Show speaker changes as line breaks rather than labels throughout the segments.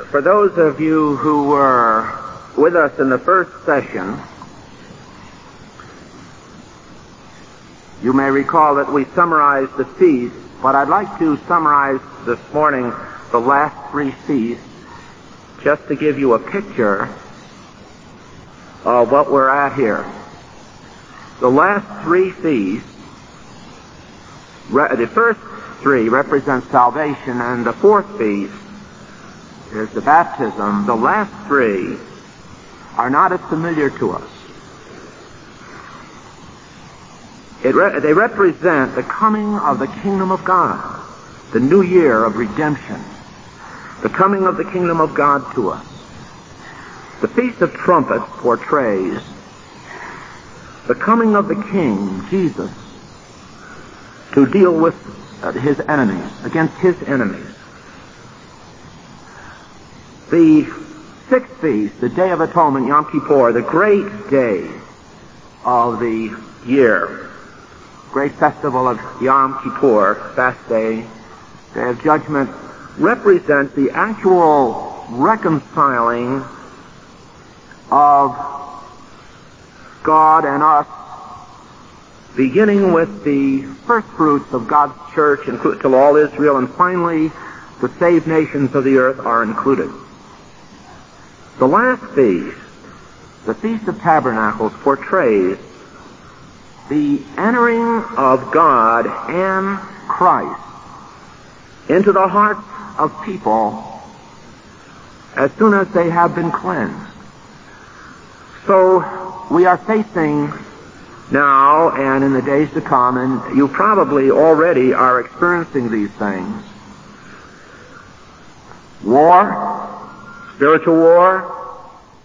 For those of you who were with us in the first session, you may recall that we summarized the feasts, but I'd like to summarize this morning the last three feasts just to give you a picture of what we're at here. The last three feasts, the first three represent salvation, and the fourth feast is the baptism. The last three are not as familiar to us. They represent the coming of the kingdom of God, the new year of redemption, the coming of the kingdom of God to us. The Feast of Trumpets portrays the coming of the King, Jesus, to deal with his enemies, against his enemies. The sixth feast, the Day of Atonement, Yom Kippur, the great day of the year, great festival of Yom Kippur, fast day, Day of Judgment, represents the actual reconciling of God and us, beginning with the first fruits of God's church to all Israel, and finally the saved nations of the earth are included. The last feast, the Feast of Tabernacles, portrays the entering of God and Christ into the hearts of people as soon as they have been cleansed. So we are facing now and in the days to come, and you probably already are experiencing these things, war, spiritual war,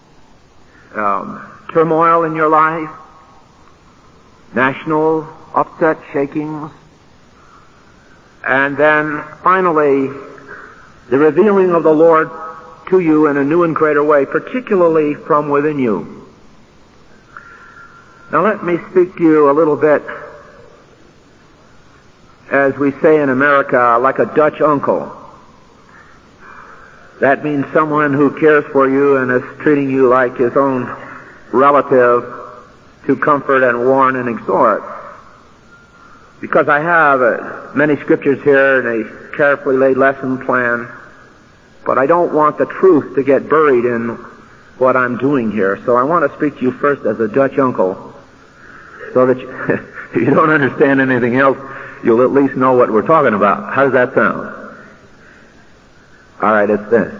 turmoil in your life, national upset, shakings, and then finally the revealing of the Lord to you in a new and greater way, particularly from within you. Now let me speak to you a little bit, as we say in America, like a Dutch uncle. That means someone who cares for you and is treating you like his own relative to comfort and warn and exhort. Because I have many scriptures here and a carefully laid lesson plan, but I don't want the truth to get buried in what I'm doing here. So I want to speak to you first as a Dutch uncle, so that if you don't understand anything else, you'll at least know what we're talking about. How does that sound? All right, it's this.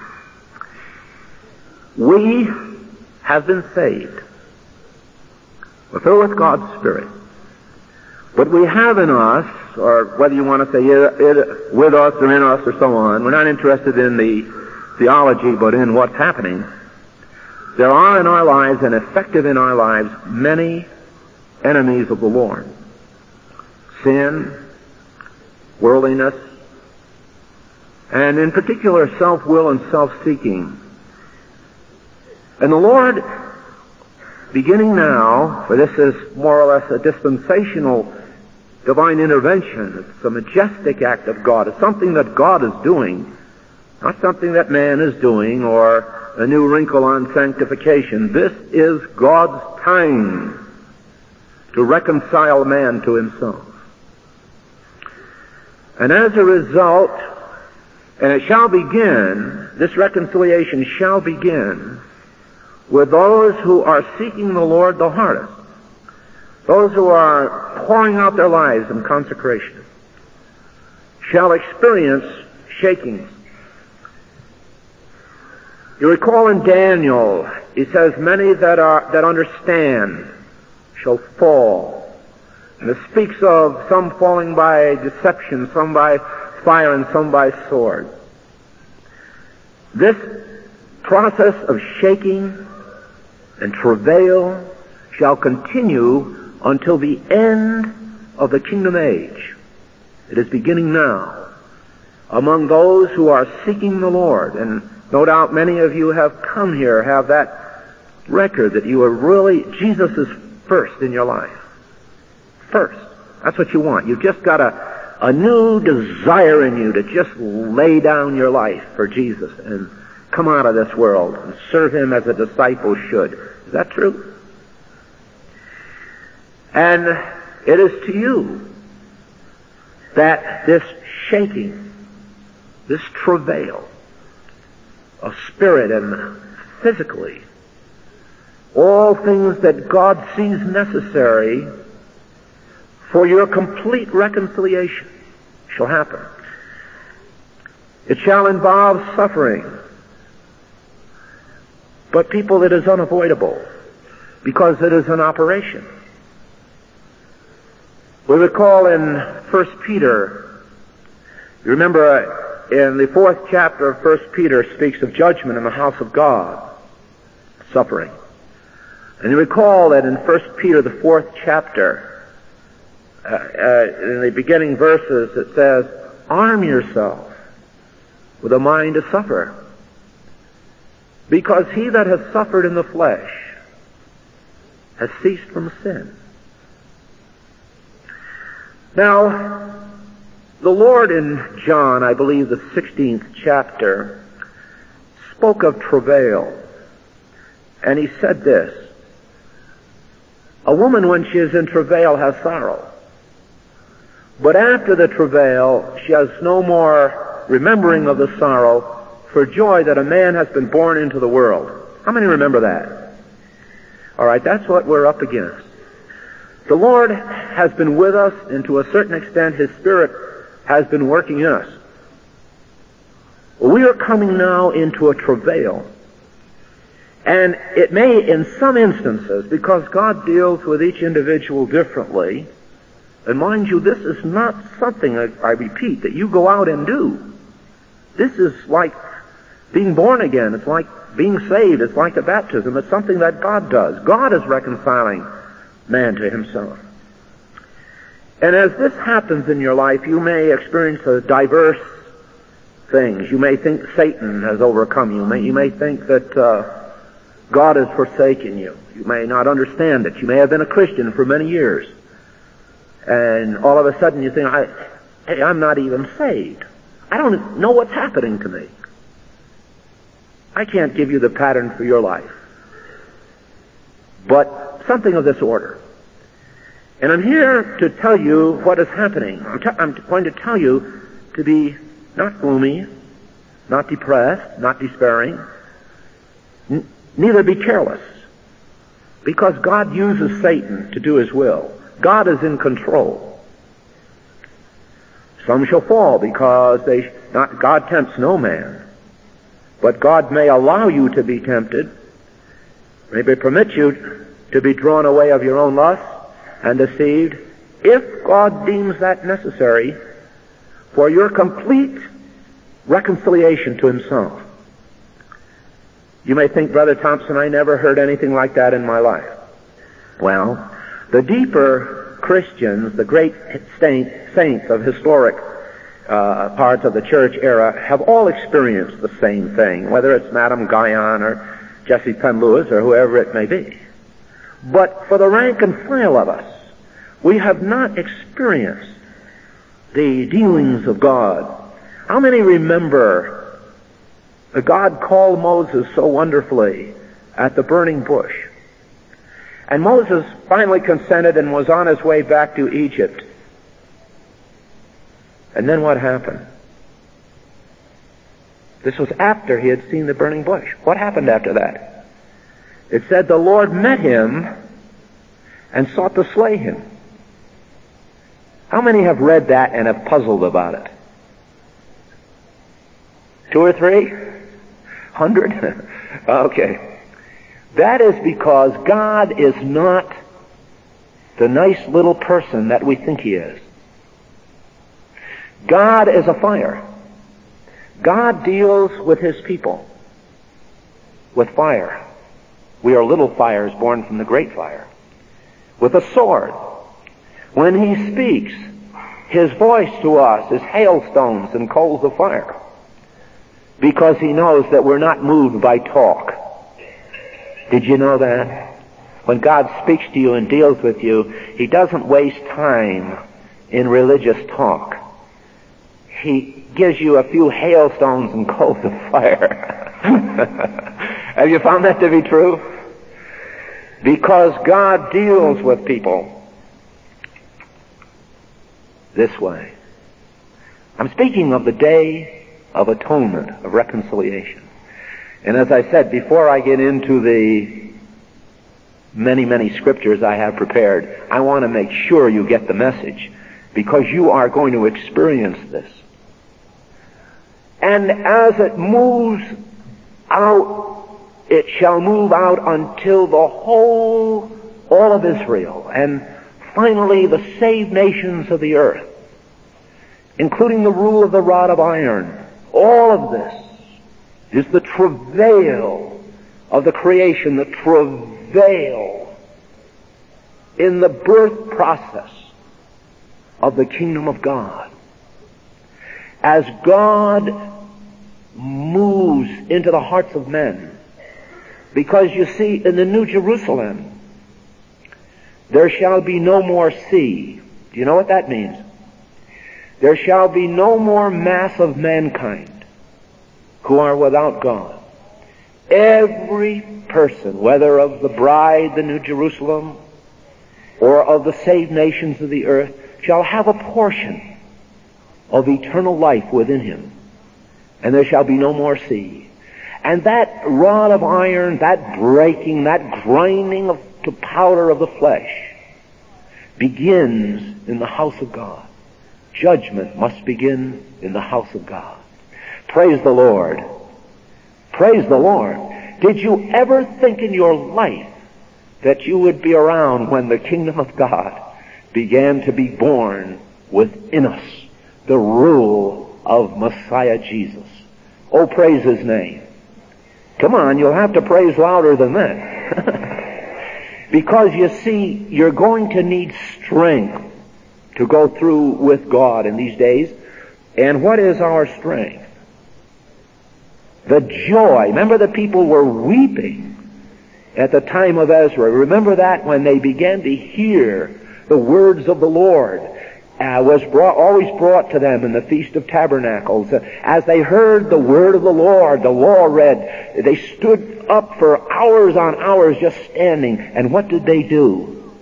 We have been saved. We're filled with God's Spirit. What we have in us, or whether you want to say it with us or in us or so on, we're not interested in the theology, but in what's happening. There are in our lives, and effective in our lives, many enemies of the Lord. Sin, worldliness, and in particular self-will and self-seeking. And the Lord, beginning now, for this is more or less a dispensational divine intervention, it's a majestic act of God, it's something that God is doing, not something that man is doing or a new wrinkle on sanctification. This is God's time to reconcile man to himself. And as a result, and it shall begin, this reconciliation shall begin with those who are seeking the Lord the hardest, those who are pouring out their lives in consecration, shall experience shakings. You recall in Daniel, he says, many that understand shall fall. And it speaks of some falling by deception, some by fire, and some by sword. This process of shaking and travail shall continue until the end of the kingdom age. It is beginning now among those who are seeking the Lord. And no doubt many of you have come here, have that record that you are really, Jesus is first in your life. First. That's what you want. You've just got a new desire in you to just lay down your life for Jesus come out of this world and serve him as a disciple should. Is that true? And it is to you that this shaking, this travail of spirit and physically, all things that God sees necessary for your complete reconciliation shall happen. It shall involve suffering. But people, it is unavoidable because it is an operation. We recall in 1 Peter, you remember in the 4th chapter of 1 Peter speaks of judgment in the house of God, suffering. And you recall that in 1 Peter, the 4th chapter, in the beginning verses, it says, arm yourself with a mind to suffer, because he that has suffered in the flesh has ceased from sin. Now, the Lord in John, I believe the 16th chapter, spoke of travail, and he said this, a woman when she is in travail has sorrow, but after the travail she has no more remembering of the sorrow for joy that a man has been born into the world. How many remember that? All right, that's what we're up against. The Lord has been with us, and to a certain extent his Spirit has been working in us. We are coming now into a travail. And it may, in some instances, because God deals with each individual differently, and mind you, this is not something, I repeat, that you go out and do. This is like being born again. It's like being saved. It's like the baptism. It's something that God does. God is reconciling man to himself. And as this happens in your life, you may experience diverse things. You may think Satan has overcome you. You may think that God has forsaken you. You may not understand it. You may have been a Christian for many years. And all of a sudden you think, hey, I'm not even saved. I don't know what's happening to me. I can't give you the pattern for your life. But something of this order. And I'm here to tell you what is happening. I'm going to tell you to be not gloomy, not depressed, not despairing, neither be careless. Because God uses Satan to do his will. God is in control. Some shall fall because God tempts no man. But God may allow you to be tempted, maybe permit you to be drawn away of your own lust and deceived, if God deems that necessary for your complete reconciliation to himself. You may think, Brother Thompson, I never heard anything like that in my life. Well, the deeper Christians, the great saints of historic parts of the church era, have all experienced the same thing, whether it's Madame Guyon or Jesse Penn Lewis or whoever it may be. But for the rank and file of us, we have not experienced the dealings of God. How many remember that God called Moses so wonderfully at the burning bush? And Moses finally consented and was on his way back to Egypt. And then what happened? This was after he had seen the burning bush. What happened after that? It said the Lord met him and sought to slay him. How many have read that and have puzzled about it? 2 or 3? 100? Okay. That is because God is not the nice little person that we think he is. God is a fire. God deals with his people with fire. We are little fires born from the great fire. With a sword. When he speaks, his voice to us is hailstones and coals of fire. Because he knows that we're not moved by talk. Did you know that? When God speaks to you and deals with you, he doesn't waste time in religious talk. He gives you a few hailstones and coals of fire. Have you found that to be true? Because God deals with people this way. I'm speaking of the day of atonement, of reconciliation. And as I said, before I get into the many, many scriptures I have prepared, I want to make sure you get the message, because you are going to experience this. And as it moves out, it shall move out until all of Israel, and finally the saved nations of the earth, including the rule of the rod of iron. All of this is the travail of the creation, the travail in the birth process of the kingdom of God. As God moves into the hearts of men, because you see, in the New Jerusalem, there shall be no more sea. Do you know what that means? There shall be no more mass of mankind who are without God. Every person, whether of the bride, the New Jerusalem, or of the saved nations of the earth, shall have a portion of eternal life within him. And there shall be no more sea. And that rod of iron, that breaking, that grinding to powder of the flesh, begins in the house of God. Judgment must begin in the house of God. Praise the Lord. Praise the Lord. Did you ever think in your life that you would be around when the kingdom of God began to be born within us, the rule of Messiah Jesus? Oh, praise his name. Come on, you'll have to praise louder than that. Because you see, you're going to need strength to go through with God in these days. And what is our strength? The joy. Remember, the people were weeping at the time of Ezra. Remember that when they began to hear the words of the Lord was always brought to them in the Feast of Tabernacles. As they heard the word of the Lord, the law read, they stood up for hours on hours just standing. And what did they do?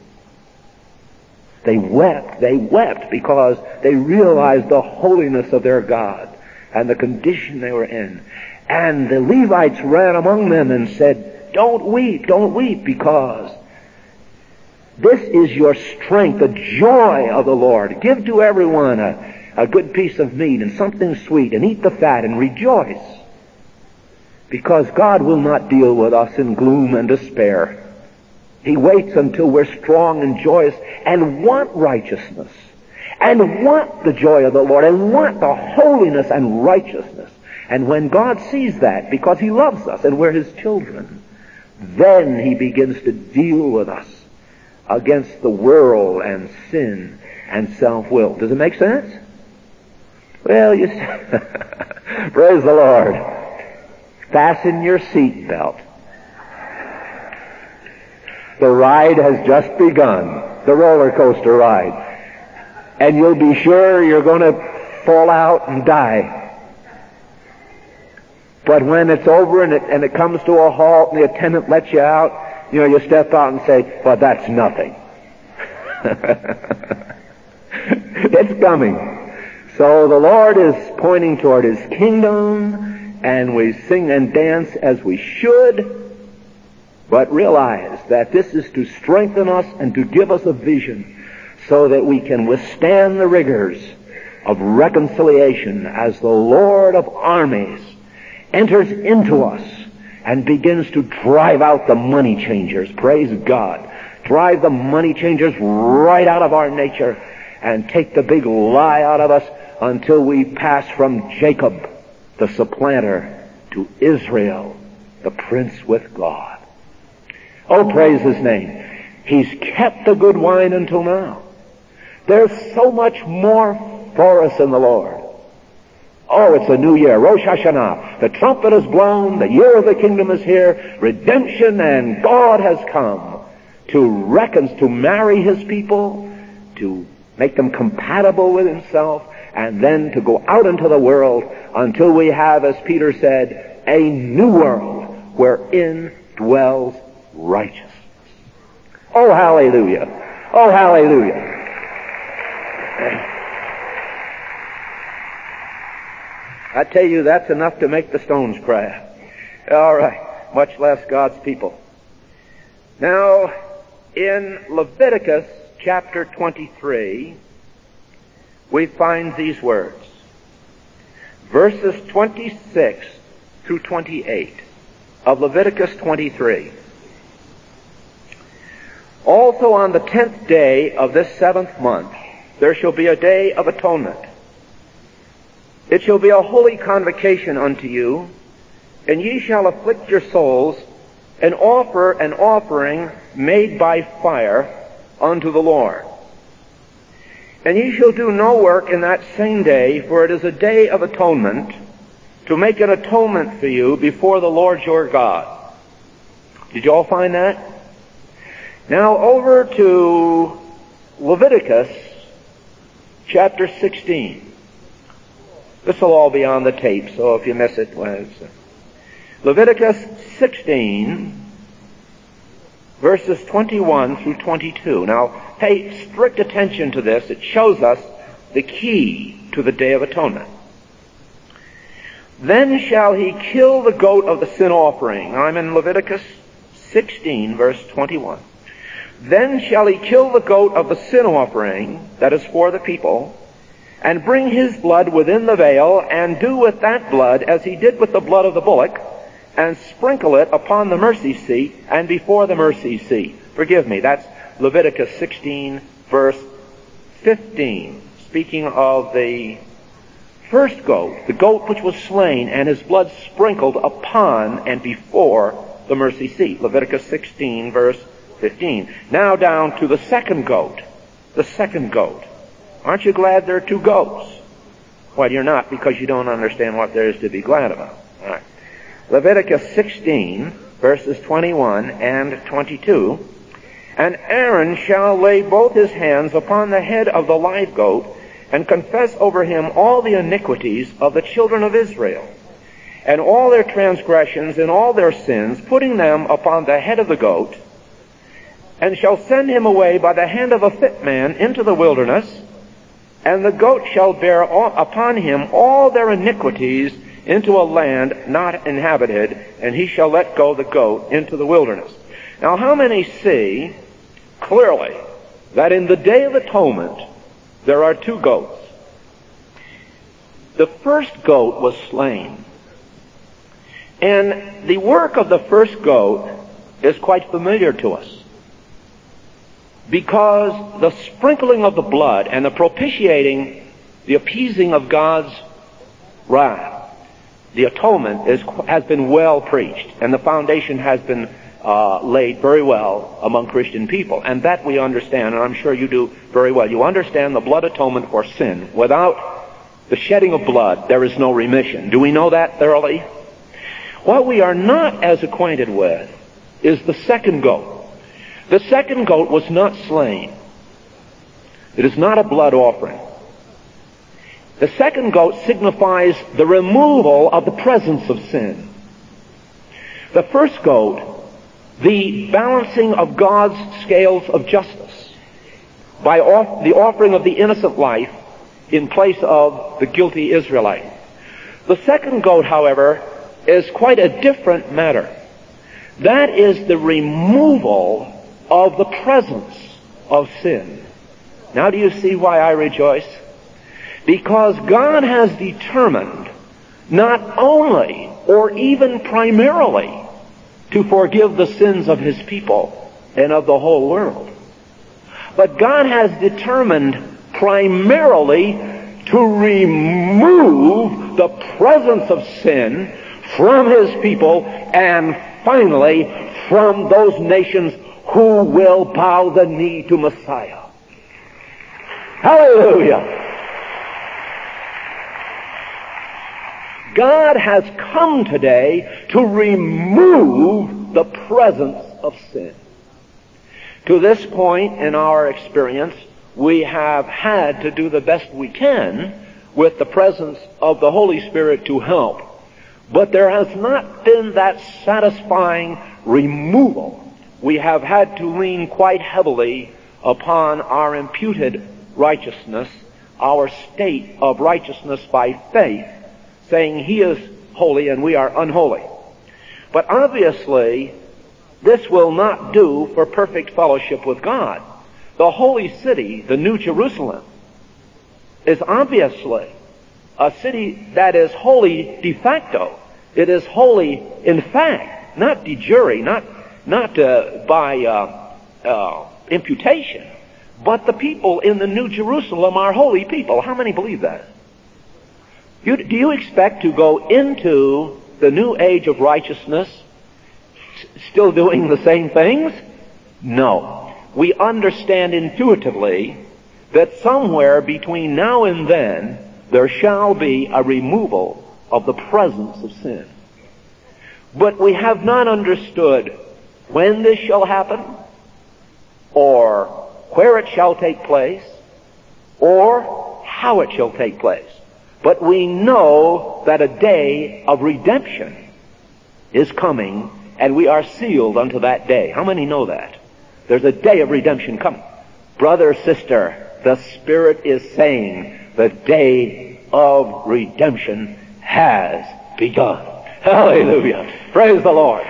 They wept. They wept because they realized the holiness of their God and the condition they were in. And the Levites ran among them and said, don't weep, because this is your strength, the joy of the Lord. Give to everyone a good piece of meat and something sweet, and eat the fat and rejoice. Because God will not deal with us in gloom and despair. He waits until we're strong and joyous and want righteousness, and want the joy of the Lord, and want the holiness and righteousness. And when God sees that, because he loves us and we're his children, then he begins to deal with us against the world and sin and self-will. Does it make sense? Well, you praise the Lord. Fasten your seat belt. The ride has just begun, the roller coaster ride. And you'll be sure you're going to fall out and die. But when it's over and it comes to a halt and the attendant lets you out, you step out and say, well, that's nothing. It's coming. So the Lord is pointing toward his kingdom, and we sing and dance as we should, but realize that this is to strengthen us and to give us a vision so that we can withstand the rigors of reconciliation as the Lord of armies enters into us and begins to drive out the money changers. Praise God. Drive the money changers right out of our nature and take the big lie out of us until we pass from Jacob, the supplanter, to Israel, the prince with God. Oh, praise his name. He's kept the good wine until now. There's so much more for us in the Lord. Oh, it's a new year, Rosh Hashanah. The trumpet is blown, the year of the kingdom is here, redemption, and God has come to marry his people, to make them compatible with himself, and then to go out into the world until we have, as Peter said, a new world wherein dwells righteousness. Oh, hallelujah. Oh, hallelujah. I tell you, that's enough to make the stones cry. All right, much less God's people. Now, in Leviticus chapter 23, we find these words. Verses 26 through 28 of Leviticus 23. Also on the 10th day of this 7th month, there shall be a day of atonement. It shall be a holy convocation unto you, and ye shall afflict your souls, and offer an offering made by fire unto the Lord. And ye shall do no work in that same day, for it is a day of atonement, to make an atonement for you before the Lord your God. Did you all find that? Now over to Leviticus chapter 16. This will all be on the tape, so if you miss it, Leviticus 16, verses 21 through 22. Now, pay strict attention to this. It shows us the key to the Day of Atonement. Then shall he kill the goat of the sin offering. I'm in Leviticus 16, verse 21. Then shall he kill the goat of the sin offering, that is for the people, and bring his blood within the veil, and do with that blood as he did with the blood of the bullock, and sprinkle it upon the mercy seat and before the mercy seat. Forgive me, that's Leviticus 16, verse 15. Speaking of the first goat, the goat which was slain, and his blood sprinkled upon and before the mercy seat. Leviticus 16, verse 15. Now down to the second goat. The second goat. Aren't you glad there are two goats? Well, you're not, because you don't understand what there is to be glad about. All right. Leviticus 16, verses 21 and 22. And Aaron shall lay both his hands upon the head of the live goat, and confess over him all the iniquities of the children of Israel, and all their transgressions and all their sins, putting them upon the head of the goat, and shall send him away by the hand of a fit man into the wilderness, and the goat shall bear upon him all their iniquities into a land not inhabited, and he shall let go the goat into the wilderness. Now, how many see clearly that in the Day of Atonement there are two goats? The first goat was slain. And the work of the first goat is quite familiar to us, because the sprinkling of the blood and the propitiating, the appeasing of God's wrath, the atonement has been well preached, and the foundation has been laid very well among Christian people. And that we understand, and I'm sure you do very well. You understand the blood atonement for sin. Without the shedding of blood, there is no remission. Do we know that thoroughly? What we are not as acquainted with is the second goat. The second goat was not slain. It is not a blood offering. The second goat signifies the removal of the presence of sin. The first goat, the balancing of God's scales of justice by the offering of the innocent life in place of the guilty Israelite. The second goat, however, is quite a different matter. That is the removal of the presence of sin. Now do you see why I rejoice? Because God has determined not only or even primarily to forgive the sins of His people and of the whole world, but God has determined primarily to remove the presence of sin from His people, and finally from those nations who will bow the knee to Messiah. Hallelujah! God has come today to remove the presence of sin. To this point in our experience, we have had to do the best we can with the presence of the Holy Spirit to help. But there has not been that satisfying removal. We have had to lean quite heavily upon our imputed righteousness, our state of righteousness by faith, saying He is holy and we are unholy. But obviously, this will not do for perfect fellowship with God. The holy city, the New Jerusalem, is obviously a city that is holy de facto. It is holy in fact, not de jure, not by imputation. But the people in the New Jerusalem are holy people. How many believe that? Do you expect to go into the new age of righteousness still doing the same things? No. We understand intuitively that somewhere between now and then there shall be a removal of the presence of sin. But we have not understood when this shall happen, or where it shall take place, or how it shall take place. But we know that a day of redemption is coming, and we are sealed unto that day. How many know that? There's a day of redemption coming. Brother, sister, the Spirit is saying the day of redemption has begun. Hallelujah. Praise the Lord.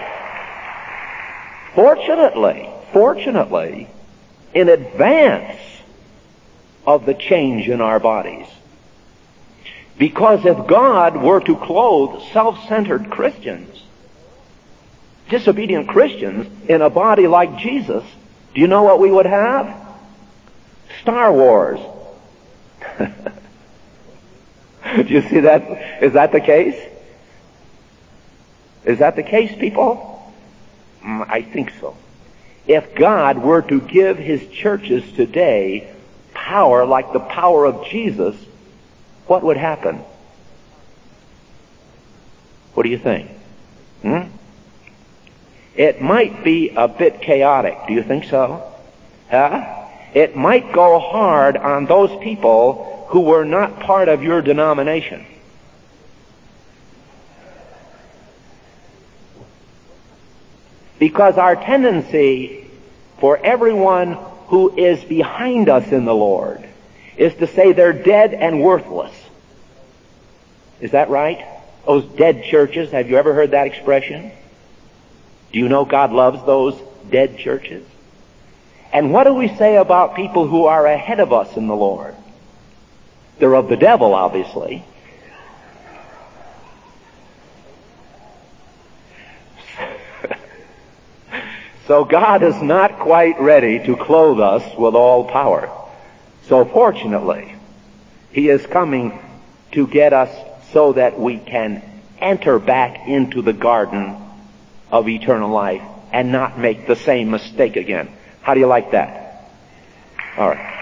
Fortunately, in advance of the change in our bodies. Because if God were to clothe self-centered Christians, disobedient Christians, in a body like Jesus, do you know what we would have? Star Wars. Do you see that? Is that the case? Is that the case, people? I think so. If God were to give His churches today power like the power of Jesus, what would happen? What do you think? It might be a bit chaotic. Do you think so? Huh? It might go hard on those people who were not part of your denomination. Because our tendency for everyone who is behind us in the Lord is to say they're dead and worthless. Is that right? Those dead churches, have you ever heard that expression? Do you know God loves those dead churches? And what do we say about people who are ahead of us in the Lord? They're of the devil, obviously. So God is not quite ready to clothe us with all power. So fortunately, He is coming to get us so that we can enter back into the garden of eternal life and not make the same mistake again. How do you like that? All right.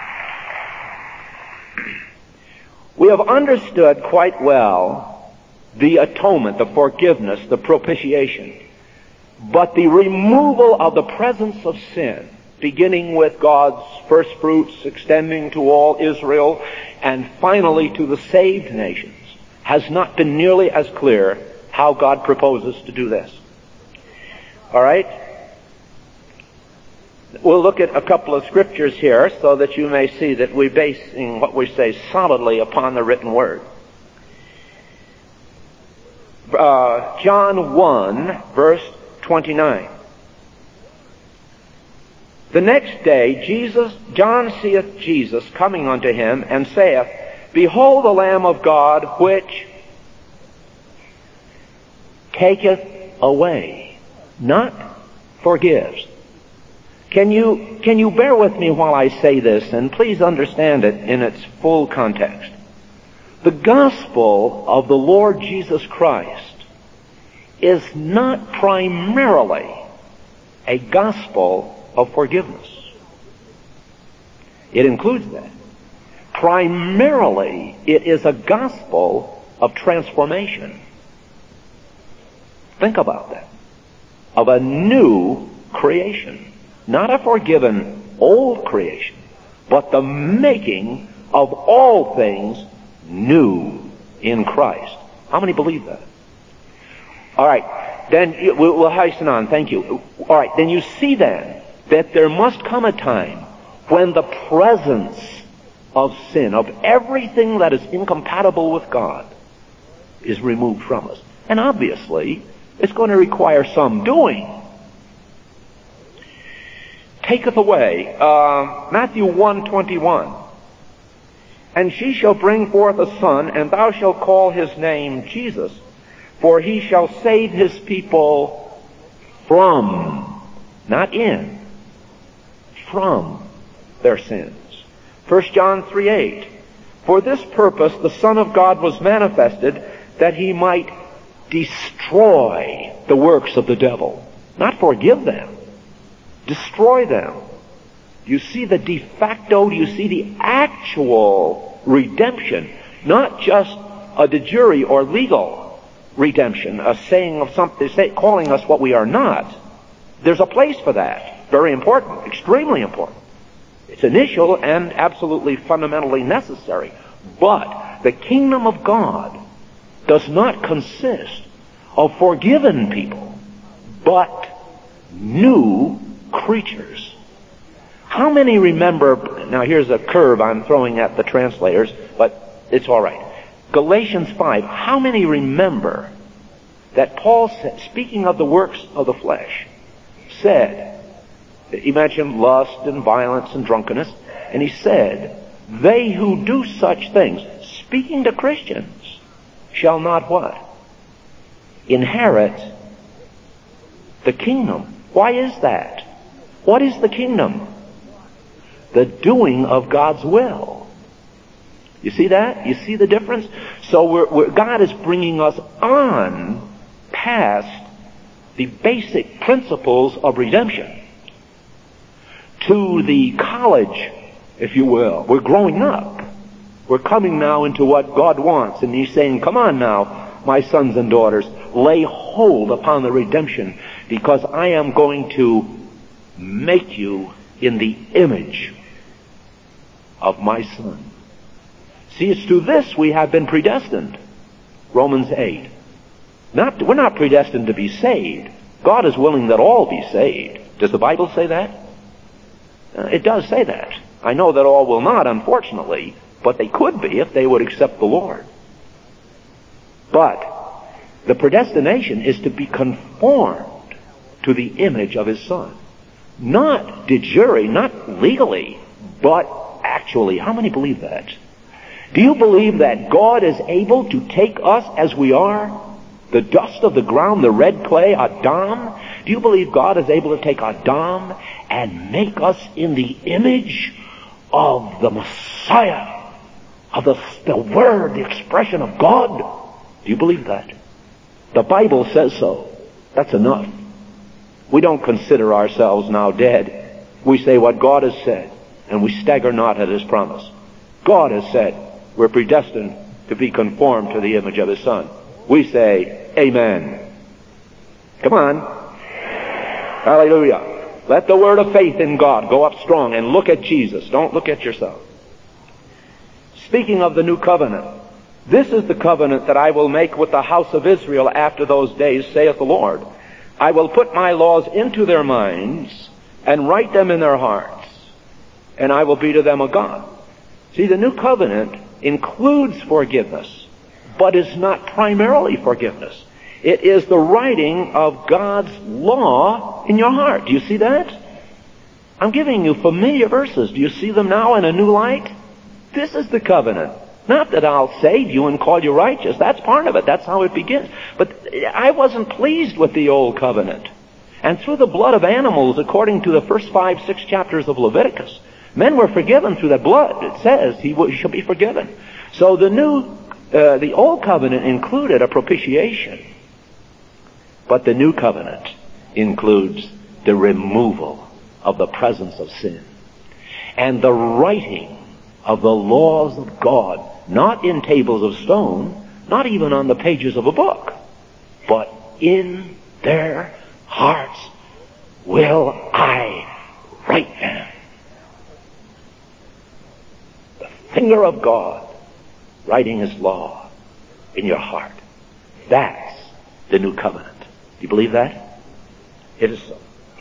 We have understood quite well the atonement, the forgiveness, the propitiation. But the removal of the presence of sin, beginning with God's first fruits, extending to all Israel, and finally to the saved nations, has not been nearly as clear how God proposes to do this. All right? We'll look at a couple of scriptures here so that you may see that we're basing what we say solidly upon the written word. John 1, verse 29. The next day John seeth Jesus coming unto him, and saith, Behold the Lamb of God, which taketh away, not forgives. Can you bear with me while I say this, and please understand it in its full context. The gospel of the Lord Jesus Christ is not primarily a gospel of forgiveness. It includes that. Primarily, it is a gospel of transformation. Think about that. Of a new creation. Not a forgiven old creation, but the making of all things new in Christ. How many believe that? All right, then we'll hasten on. Thank you. All right, then you see then that there must come a time when the presence of sin, of everything that is incompatible with God, is removed from us. And obviously, it's going to require some doing. Taketh away, Matthew 1:21. And she shall bring forth a son, and thou shalt call his name Jesus, for he shall save his people from, not in, from their sins. 1 John 3:8. For this purpose the Son of God was manifested, that he might destroy the works of the devil. Not forgive them. Destroy them. Do you see the de facto, do you see the actual redemption? Not just a de jure or legal redemption, a saying of something, calling us what we are not. There's a place for that. Very important, extremely important. It's initial and absolutely fundamentally necessary. But the kingdom of God does not consist of forgiven people, but new creatures. How many remember, now here's a curve I'm throwing at the translators, but it's all right. Galatians 5, how many remember that Paul said, speaking of the works of the flesh, said, he mentioned lust and violence and drunkenness, and he said, they who do such things, speaking to Christians, shall not what? Inherit the kingdom. Why is that? What is the kingdom? The doing of God's will. You see that? You see the difference? So God is bringing us on past the basic principles of redemption to the college, if you will. We're growing up. We're coming now into what God wants. And he's saying, come on now, my sons and daughters, lay hold upon the redemption, because I am going to make you in the image of my Son. See, it's to this we have been predestined. Romans 8. We're not predestined to be saved. God is willing that all be saved. Does the Bible say that? It does say that. I know that all will not, unfortunately, but they could be if they would accept the Lord. But the predestination is to be conformed to the image of his Son. Not de jure, not legally, but actually. How many believe that? Do you believe that God is able to take us as we are? The dust of the ground, the red clay, Adam. Do you believe God is able to take Adam and make us in the image of the Messiah, of the Word, the expression of God? Do you believe that? The Bible says so. That's enough. We don't consider ourselves now dead. We say what God has said, and we stagger not at his promise. God has said we're predestined to be conformed to the image of his Son. We say, amen. Come on. Hallelujah. Let the word of faith in God go up strong and look at Jesus. Don't look at yourself. Speaking of the new covenant, this is the covenant that I will make with the house of Israel after those days, saith the Lord. I will put my laws into their minds and write them in their hearts, and I will be to them a God. See, the new covenant includes forgiveness, but is not primarily forgiveness. It is the writing of God's law in your heart. Do you see that? I'm giving you familiar verses. Do you see them now in a new light? This is the covenant. Not that I'll save you and call you righteous. That's part of it. That's how it begins. But I wasn't pleased with the old covenant. And through the blood of animals, according to the first 5-6 chapters of Leviticus, men were forgiven through that blood. It says he shall be forgiven. So the old covenant included a propitiation. But the new covenant includes the removal of the presence of sin and the writing of the laws of God, not in tables of stone, not even on the pages of a book, but in their hearts will I write them. The finger of God writing his law in your heart. That's the new covenant. Do you believe that? It is so.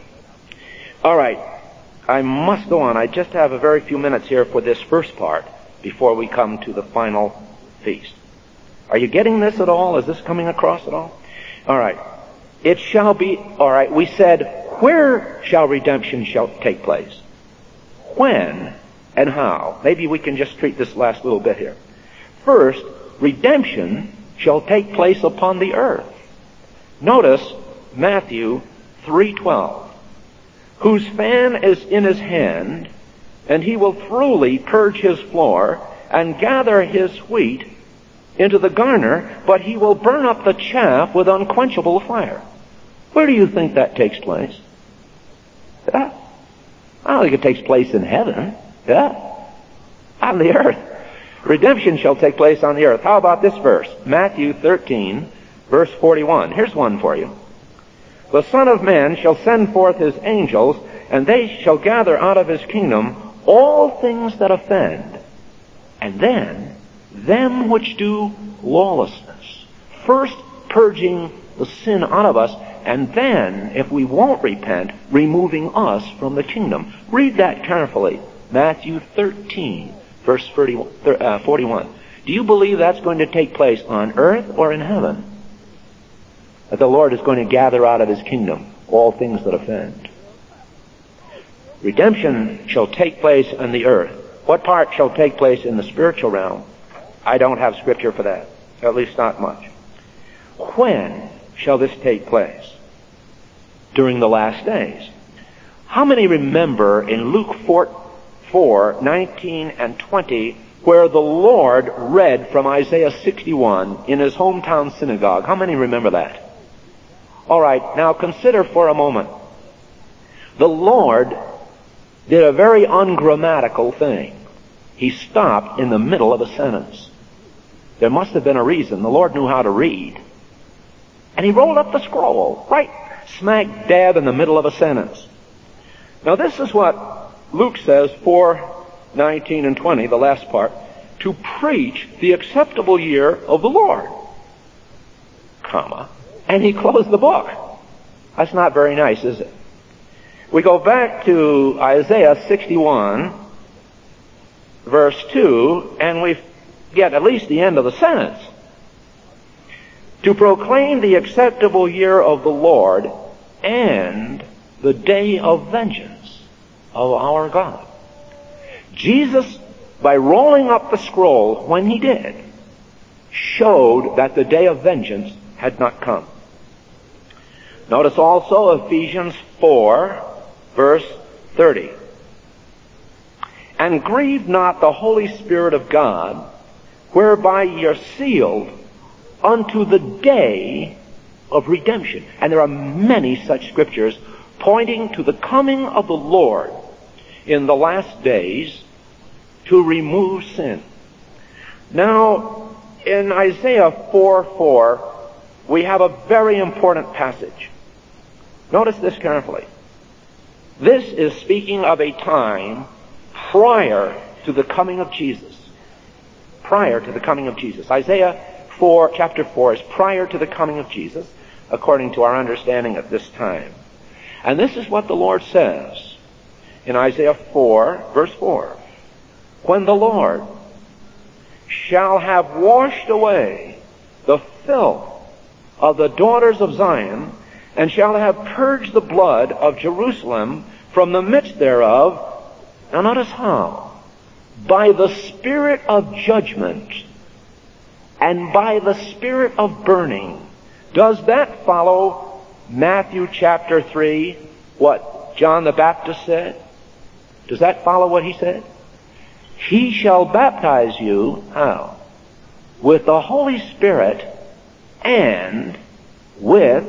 All right. I must go on. I just have a very few minutes here for this first part before we come to the final feast. Are you getting this at all? Is this coming across at all? All right. It shall be, all right, we said, where shall redemption take place? When and how? Maybe we can just treat this last little bit here. First, redemption shall take place upon the earth. Notice Matthew 3:12. Whose fan is in his hand, and he will thoroughly purge his floor and gather his wheat into the garner, but he will burn up the chaff with unquenchable fire. Where do you think that takes place? Yeah. I don't think it takes place in heaven. Yeah. On the earth. Redemption shall take place on the earth. How about this verse? Matthew 13, verse 41. Here's one for you. The Son of Man shall send forth his angels, and they shall gather out of his kingdom all things that offend, and then them which do lawlessness. First purging the sin out of us, and then, if we won't repent, removing us from the kingdom. Read that carefully. Matthew 13, verse 41. Do you believe that's going to take place on earth or in heaven? That the Lord is going to gather out of his kingdom all things that offend. Redemption shall take place on the earth. What part shall take place in the spiritual realm? I don't have scripture for that. At least not much. When shall this take place? During the last days. How many remember in Luke 4, 19 and 20, where the Lord read from Isaiah 61 in his hometown synagogue? How many remember that? All right, now consider for a moment. The Lord did a very ungrammatical thing. He stopped in the middle of a sentence. There must have been a reason. The Lord knew how to read. And he rolled up the scroll, right smack dab in the middle of a sentence. Now this is what Luke says, 4:19 and 20, the last part, to preach the acceptable year of the Lord, comma, and he closed the book. That's not very nice, is it? We go back to Isaiah 61, verse 2, and we get at least the end of the sentence. To proclaim the acceptable year of the Lord and the day of vengeance of our God. Jesus, by rolling up the scroll when he did, showed that the day of vengeance had not come. Notice also Ephesians 4, verse 30. And grieve not the Holy Spirit of God, whereby ye are sealed unto the day of redemption. And there are many such scriptures pointing to the coming of the Lord in the last days to remove sin. Now, in Isaiah 4:4, we have a very important passage. Notice this carefully. This is speaking of a time prior to the coming of Jesus. Prior to the coming of Jesus. Isaiah chapter 4 is prior to the coming of Jesus, according to our understanding at this time. And this is what the Lord says in Isaiah 4, verse 4. When the Lord shall have washed away the filth of the daughters of Zion, and shall have purged the blood of Jerusalem from the midst thereof. Now notice how. By the spirit of judgment and by the spirit of burning. Does that follow Matthew chapter 3, what John the Baptist said? Does that follow what he said? He shall baptize you, how? With the Holy Spirit and with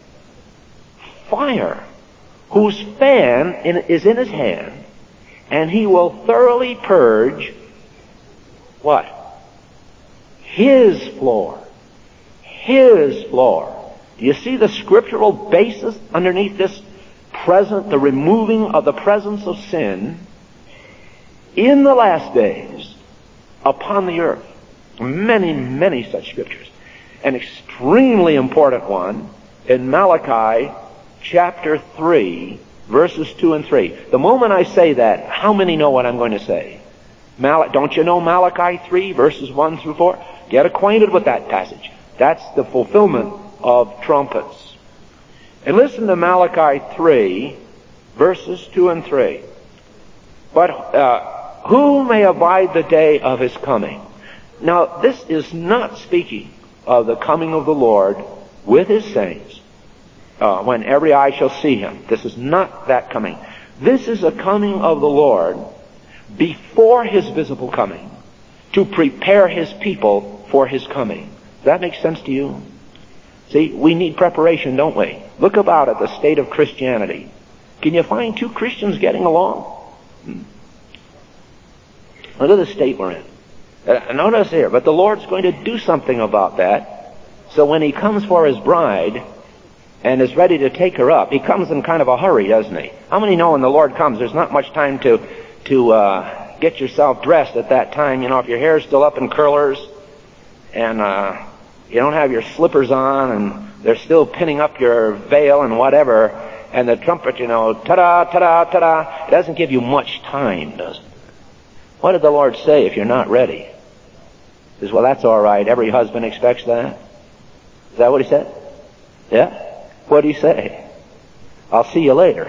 fire, whose fan is in his hand, and he will thoroughly purge what? His floor. His floor. Do you see the scriptural basis underneath this the removing of the presence of sin in the last days upon the earth? Many, many such scriptures. an extremely important one in Malachi chapter 3, verses 2 and 3. The moment I say that, how many know what I'm going to say? Don't you know Malachi 3, verses 1 through 4? Get acquainted with that passage. That's the fulfillment of trumpets. And listen to Malachi 3, verses 2 and 3. But who may abide the day of his coming? Now, this is not speaking of the coming of the Lord with his saints, when every eye shall see him. This is not that coming. This is a coming of the Lord before his visible coming, to prepare his people for his coming. Does that make sense to you? See, we need preparation, don't we? Look about at the state of Christianity. Can you find two Christians getting along? Look at the state we're in. Notice here, but the Lord's going to do something about that. So when he comes for his bride and is ready to take her up, he comes in kind of a hurry, doesn't he? How many know when the Lord comes, there's not much time to get yourself dressed at that time? You know, if your hair's still up in curlers and you don't have your slippers on and they're still pinning up your veil and whatever, and the trumpet, you know, ta-da, ta-da, ta-da, it doesn't give you much time, does it? What did the Lord say if you're not ready? He says, well, that's all right. Every husband expects that. Is that what he said? Yeah? What did he say? I'll see you later.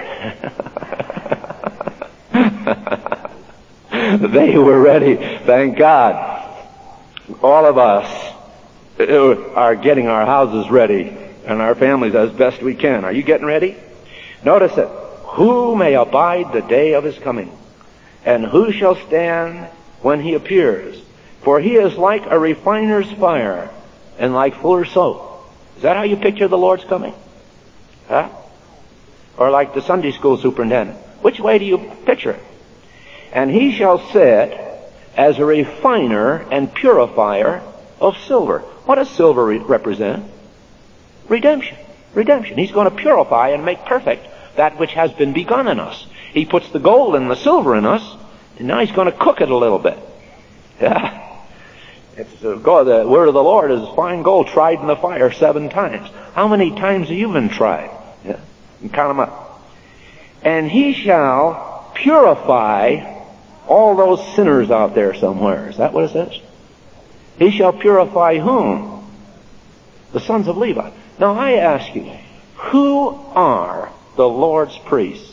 They were ready. Thank God. All of us are getting our houses ready and our families as best we can. Are you getting ready? Notice it. Who may abide the day of his coming? And who shall stand when he appears? For he is like a refiner's fire and like fuller's soap. Is that how you picture the Lord's coming? Huh? Or like the Sunday school superintendent? Which way do you picture it? And he shall sit as a refiner and purifier of silver. What does silver represent? Redemption. Redemption. He's going to purify and make perfect that which has been begun in us. He puts the gold and the silver in us, and now he's going to cook it a little bit. Yeah. The word of the Lord is fine gold tried in the fire 7 times. How many times have you been tried? Yeah. You count them up. And he shall purify all those sinners out there somewhere. Is that what it says? He shall purify whom? The sons of Levi. Now I ask you, who are the Lord's priests?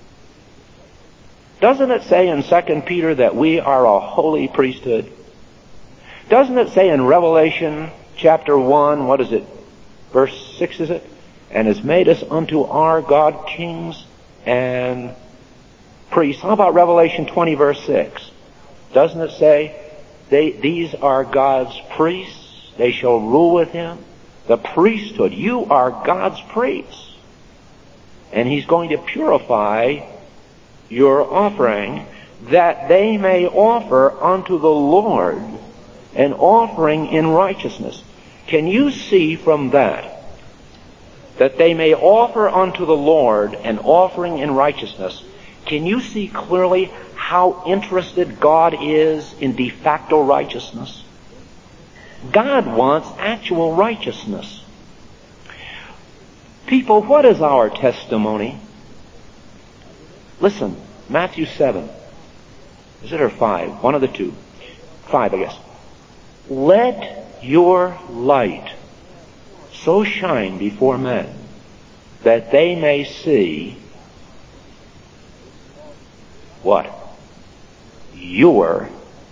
Doesn't it say in 2 Peter that we are a holy priesthood? Doesn't it say in Revelation chapter 1, what is it? Verse 6 is it? And has made us unto our God kings and priests. How about Revelation 20 verse 6? Doesn't it say, these are God's priests, they shall rule with him? The priesthood, you are God's priests. And he's going to purify your offering, that they may offer unto the Lord an offering in righteousness. Can you see from that they may offer unto the Lord an offering in righteousness? Can you see clearly how interested God is in de facto righteousness? God wants actual righteousness. People, what is our testimony? Listen, Matthew 7. Is it or 5? One of the two. 5, I guess. Let your light so shine before men that they may see what? Your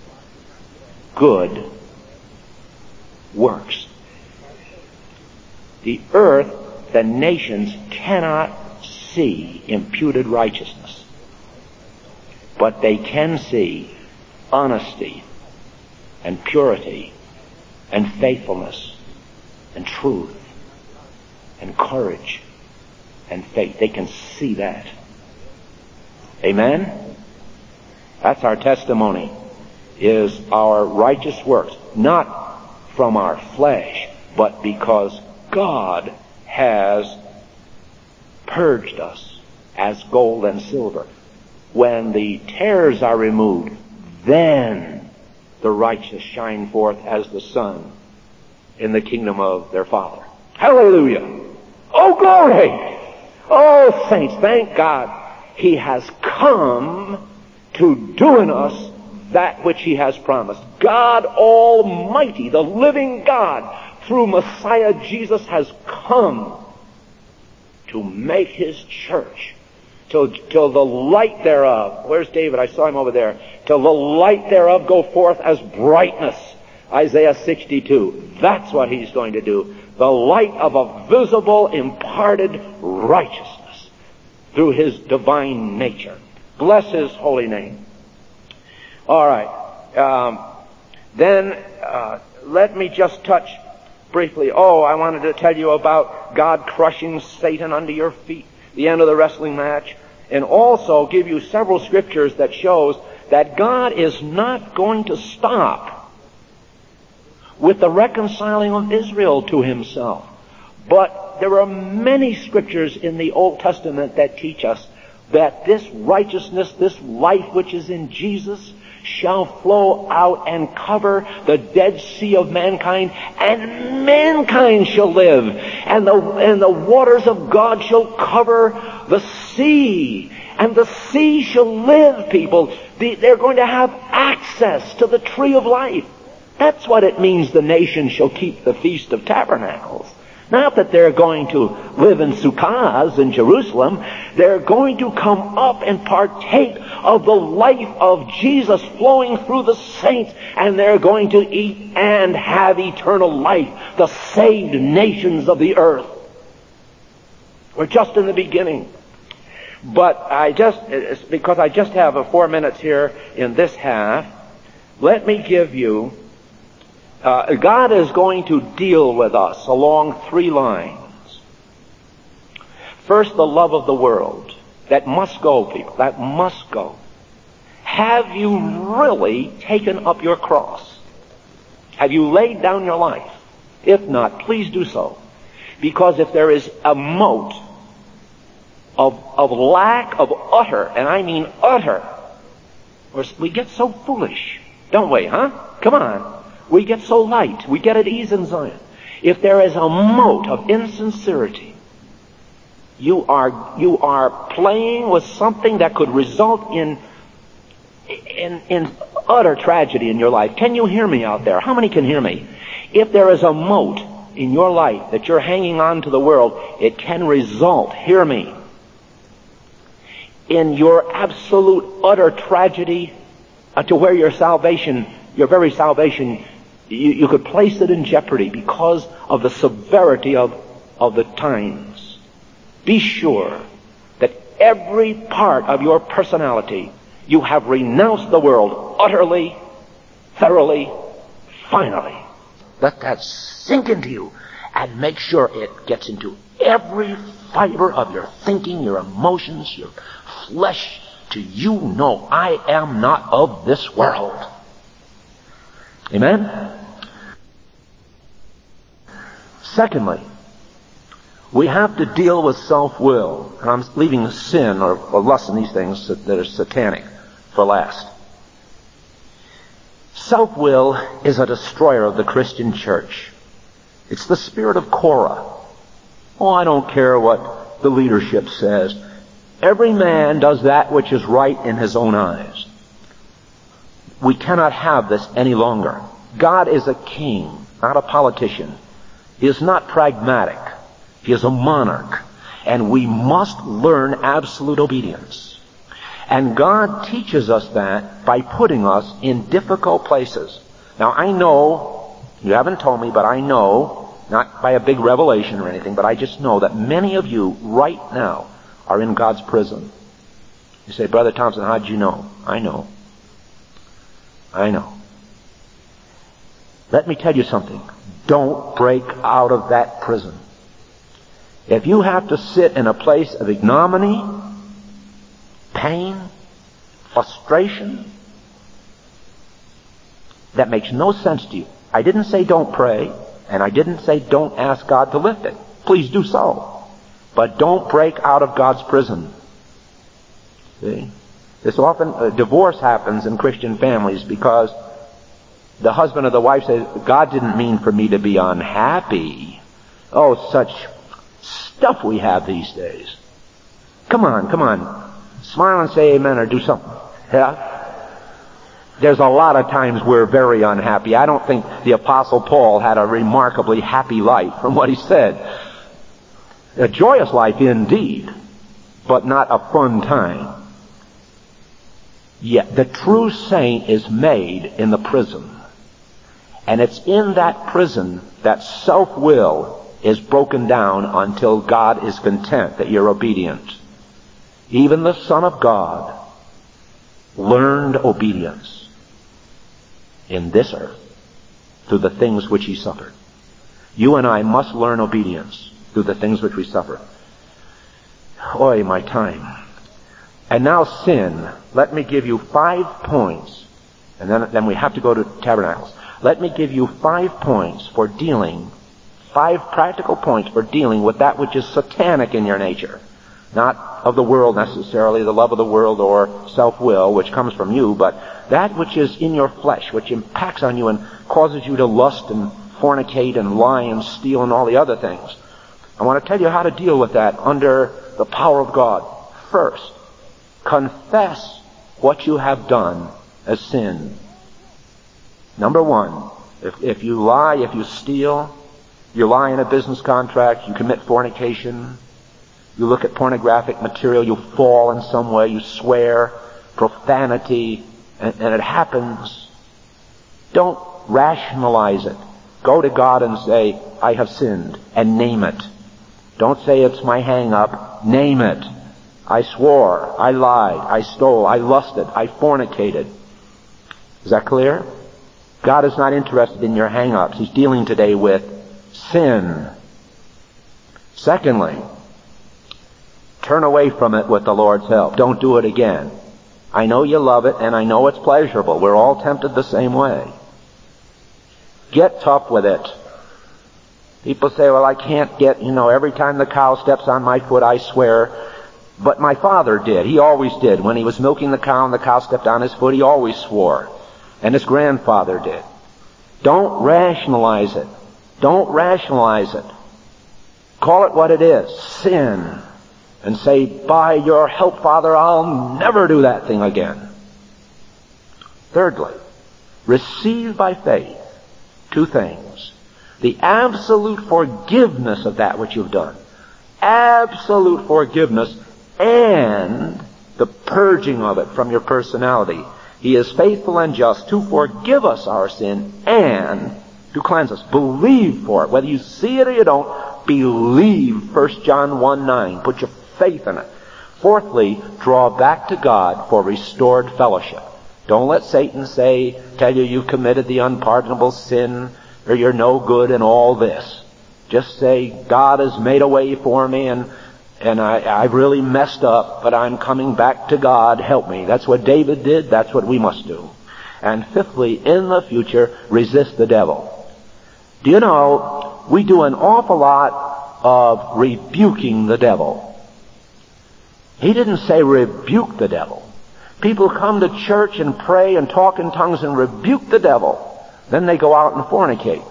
good works. The earth, the nations cannot see imputed righteousness, but they can see honesty and purity and faithfulness and truth and courage and faith. They can see that. Amen? That's our testimony, is our righteous works, not from our flesh, but because God has purged us as gold and silver. When the tares are removed, then the righteous shine forth as the sun in the kingdom of their Father. Hallelujah! Oh, glory! Oh, saints, thank God He has come to do in us that which He has promised. God Almighty, the living God, through Messiah Jesus, has come to make His church, till the light thereof, where's David? I saw him over there. Till the light thereof go forth as brightness. Isaiah 62. That's what He's going to do. The light of a visible, imparted righteousness through His divine nature. Bless His holy name. All right. Then let me just touch briefly. I wanted to tell you about God crushing Satan under your feet, the end of the wrestling match, and also give you several scriptures that shows that God is not going to stop with the reconciling of Israel to Himself. But there are many scriptures in the Old Testament that teach us that this righteousness, this life which is in Jesus, shall flow out and cover the Dead Sea of mankind, and mankind shall live, and the waters of God shall cover the sea, and the sea shall live, people. They're going to have access to the tree of life. That's what it means the nation shall keep the Feast of Tabernacles. Not that they're going to live in Sukkahs in Jerusalem. They're going to come up and partake of the life of Jesus flowing through the saints, and they're going to eat and have eternal life, the saved nations of the earth. We're just in the beginning. But because I just have 4 minutes here in this half, let me give you God is going to deal with us along 3 lines. First, the love of the world. That must go, people. That must go. Have you really taken up your cross? Have you laid down your life? If not, please do so. Because if there is a mote of lack of utter, and I mean utter, we get so foolish, don't we, huh? Come on. We get so light. We get at ease in Zion. If there is a mote of insincerity, you are playing with something that could result in utter tragedy in your life. Can you hear me out there? How many can hear me? If there is a mote in your life that you're hanging on to the world, it can result, hear me, in your absolute utter tragedy to where your salvation, your very salvation, you could place it in jeopardy because of the severity of the times. Be sure that every part of your personality, you have renounced the world utterly, thoroughly, finally. Let that sink into you and make sure it gets into every fiber of your thinking, your emotions, your flesh, till you know I am not of this world. Amen? Secondly, we have to deal with self-will. And I'm leaving sin or lust and these things that are satanic for last. Self-will is a destroyer of the Christian church. It's the spirit of Korah. I don't care what the leadership says. Every man does that which is right in his own eyes. We cannot have this any longer. God is a king, not a politician. He is not pragmatic. He is a monarch. And we must learn absolute obedience. And God teaches us that by putting us in difficult places. Now I know, you haven't told me, but I know, not by a big revelation or anything, but I just know that many of you right now are in God's prison. You say, Brother Thompson, how'd you know? I know. Let me tell you something. Don't break out of that prison. If you have to sit in a place of ignominy, pain, frustration, that makes no sense to you. I didn't say don't pray, and I didn't say don't ask God to lift it. Please do so. But don't break out of God's prison. See? This often, divorce happens in Christian families because the husband or the wife says, God didn't mean for me to be unhappy. Oh, such stuff we have these days. Come on. Smile and say amen or do something. Yeah? There's a lot of times we're very unhappy. I don't think the Apostle Paul had a remarkably happy life from what he said. A joyous life indeed, but not a fun time. Yet the true saint is made in the prison. And it's in that prison that self-will is broken down until God is content that you're obedient. Even the Son of God learned obedience in this earth through the things which he suffered. You and I must learn obedience through the things which we suffer. Oy, my time. And now sin. Let me give you 5 points. And then we have to go to Tabernacles. Let me give you 5 points for dealing, 5 practical points for dealing with that which is satanic in your nature. Not of the world necessarily, the love of the world or self-will, which comes from you, but that which is in your flesh, which impacts on you and causes you to lust and fornicate and lie and steal and all the other things. I want to tell you how to deal with that under the power of God. First, confess what you have done as sin. Number 1, if you lie, if you steal, you lie in a business contract, you commit fornication, you look at pornographic material, you fall in some way, you swear, profanity, and it happens. Don't rationalize it. Go to God and say, I have sinned, and name it. Don't say it's my hang-up. Name it. I swore, I lied, I stole, I lusted, I fornicated. Is that clear? God is not interested in your hang-ups. He's dealing today with sin. Secondly, turn away from it with the Lord's help. Don't do it again. I know you love it, and I know it's pleasurable. We're all tempted the same way. Get tough with it. People say, well, I can't get, every time the cow steps on my foot, I swear. But my father did. He always did. When he was milking the cow and the cow stepped on his foot, he always swore. And his grandfather did. Don't rationalize it. Don't rationalize it. Call it what it is. Sin. And say, by your help, Father, I'll never do that thing again. Thirdly, receive by faith 2 things. The absolute forgiveness of that which you've done. Absolute forgiveness and the purging of it from your personality. He is faithful and just to forgive us our sin and to cleanse us. Believe for it. Whether you see it or you don't, believe 1 John 1:9. Put your faith in it. Fourthly, draw back to God for restored fellowship. Don't let Satan tell you you've committed the unpardonable sin or you're no good and all this. Just say, God has made a way for me and I've really messed up, but I'm coming back to God. Help me. That's what David did. That's what we must do. And fifthly, in the future, resist the devil. Do you know, we do an awful lot of rebuking the devil. He didn't say rebuke the devil. People come to church and pray and talk in tongues and rebuke the devil. Then they go out and fornicate.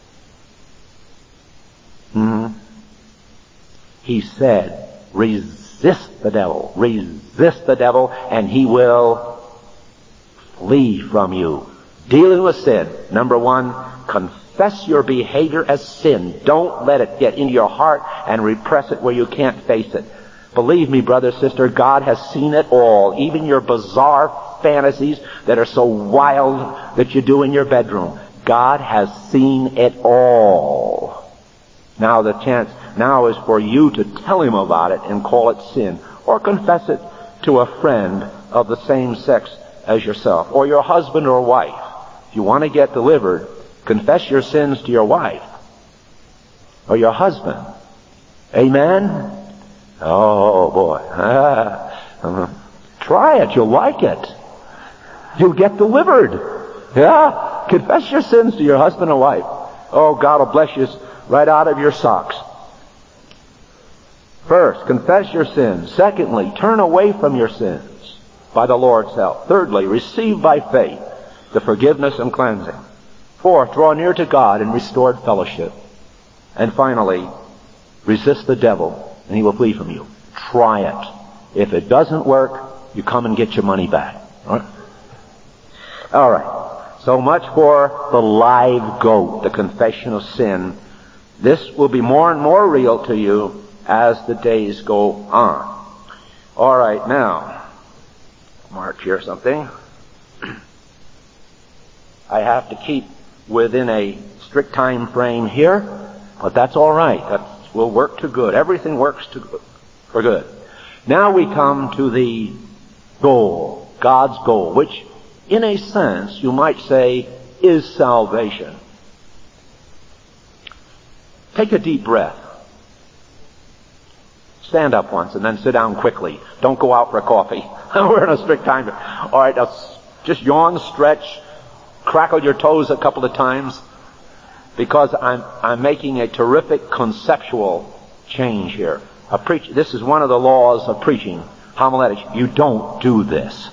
He said, resist the devil. Resist the devil and he will flee from you. Dealing with sin. Number 1, confess your behavior as sin. Don't let it get into your heart and repress it where you can't face it. Believe me, brother, sister, God has seen it all. Even your bizarre fantasies that are so wild that you do in your bedroom. God has seen it all. Now the chance now is for you to tell him about it and call it sin. Or confess it to a friend of the same sex as yourself. Or your husband or wife. If you want to get delivered, confess your sins to your wife. Or your husband. Amen? Oh boy. Try it. You'll like it. You'll get delivered. Yeah. Confess your sins to your husband or wife. Oh, God will bless you right out of your socks. First, confess your sins. Secondly, turn away from your sins by the Lord's help. Thirdly, receive by faith the forgiveness and cleansing. Fourth, draw near to God in restored fellowship. And finally, resist the devil, and he will flee from you. Try it. If it doesn't work, you come and get your money back. All right. So much for the live goat, the confession of sin. This will be more and more real to you as the days go on. All right, now, mark here something. I have to keep within a strict time frame here, but that's all right. That will work to good. Everything works for good. Now we come to the goal, God's goal, which in a sense you might say is salvation. Take a deep breath. Stand up once and then sit down quickly. Don't go out for a coffee. We're in a strict time. All right, now just yawn, stretch, crackle your toes a couple of times, because I'm making a terrific conceptual change here. This is one of the laws of preaching, homiletics. You don't do this.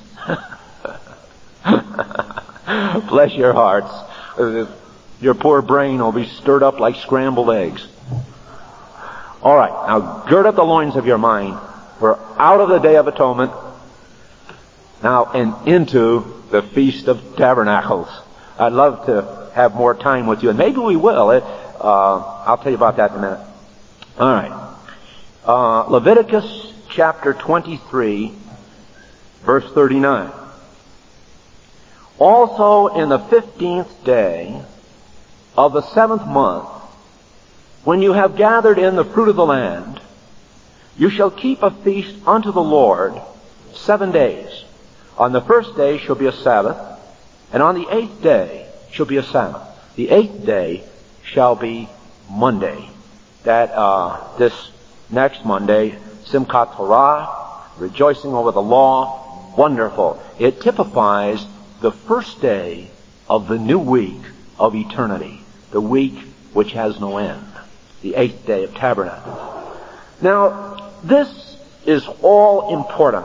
Bless your hearts. Your poor brain will be stirred up like scrambled eggs. All right, now gird up the loins of your mind. We're out of the Day of Atonement now and into the Feast of Tabernacles. I'd love to have more time with you, and maybe we will. I'll tell you about that in a minute. All right. Leviticus chapter 23, verse 39. Also in the 15th day of the 7th month, when you have gathered in the fruit of the land, you shall keep a feast unto the Lord 7 days. On the first day shall be a Sabbath, and on the 8th day shall be a Sabbath. The 8th day shall be Monday. This next Monday, Simchat Torah, rejoicing over the law, wonderful. It typifies the first day of the new week of eternity, the week which has no end, the 8th day of Tabernacles. Now, this is all important.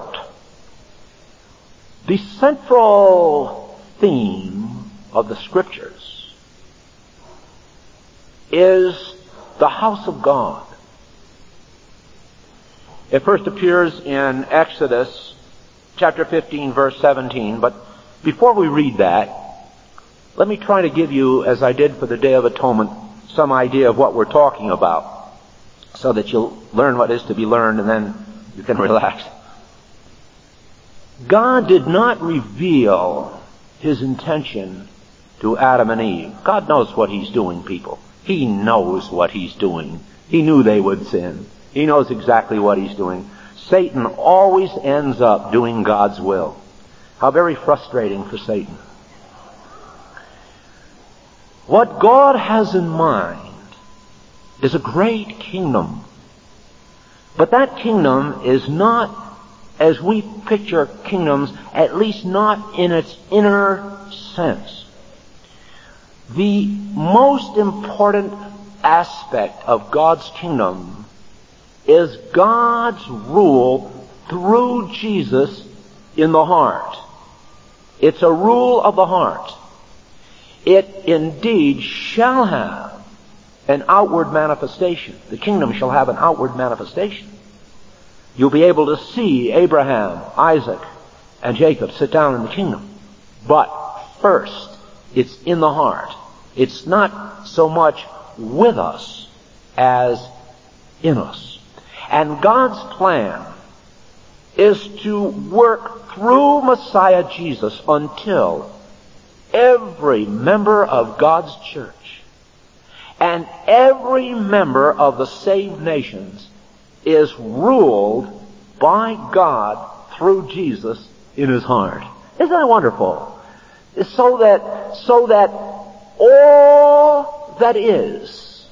The central theme of the Scriptures is the house of God. It first appears in Exodus chapter 15, verse 17, but before we read that, let me try to give you, as I did for the Day of Atonement, some idea of what we're talking about, so that you'll learn what is to be learned and then you can relax. God did not reveal His intention to Adam and Eve. God knows what He's doing, people. He knows what He's doing. He knew they would sin. He knows exactly what He's doing. Satan always ends up doing God's will. How very frustrating for Satan. What God has in mind is a great kingdom. But that kingdom is not as we picture kingdoms, at least not in its inner sense. The most important aspect of God's kingdom is God's rule through Jesus in the heart. It's a rule of the heart. It indeed shall have an outward manifestation. The kingdom shall have an outward manifestation. You'll be able to see Abraham, Isaac, and Jacob sit down in the kingdom. But first, it's in the heart. It's not so much with us as in us. And God's plan is to work through Messiah Jesus until every member of God's church and every member of the saved nations is ruled by God through Jesus in His heart. Isn't that wonderful? So that all that is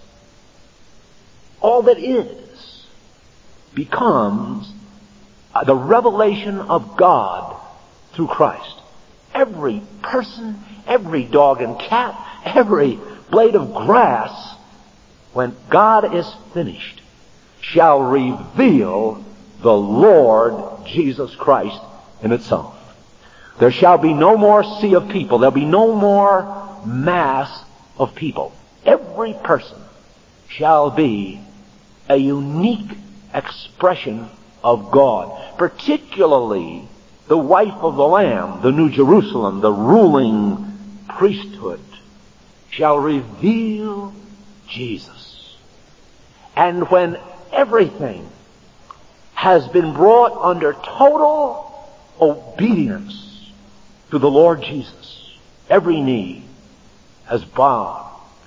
becomes the revelation of God through Christ. Every person, every dog and cat, every blade of grass, when God is finished, shall reveal the Lord Jesus Christ in itself. There shall be no more sea of people. There'll be no more
mass of people. Every person shall be a unique expression of God, particularly the wife of the Lamb, the New Jerusalem, the ruling priesthood, shall reveal Jesus. And when everything has been brought under total obedience to the Lord Jesus, every knee has bowed,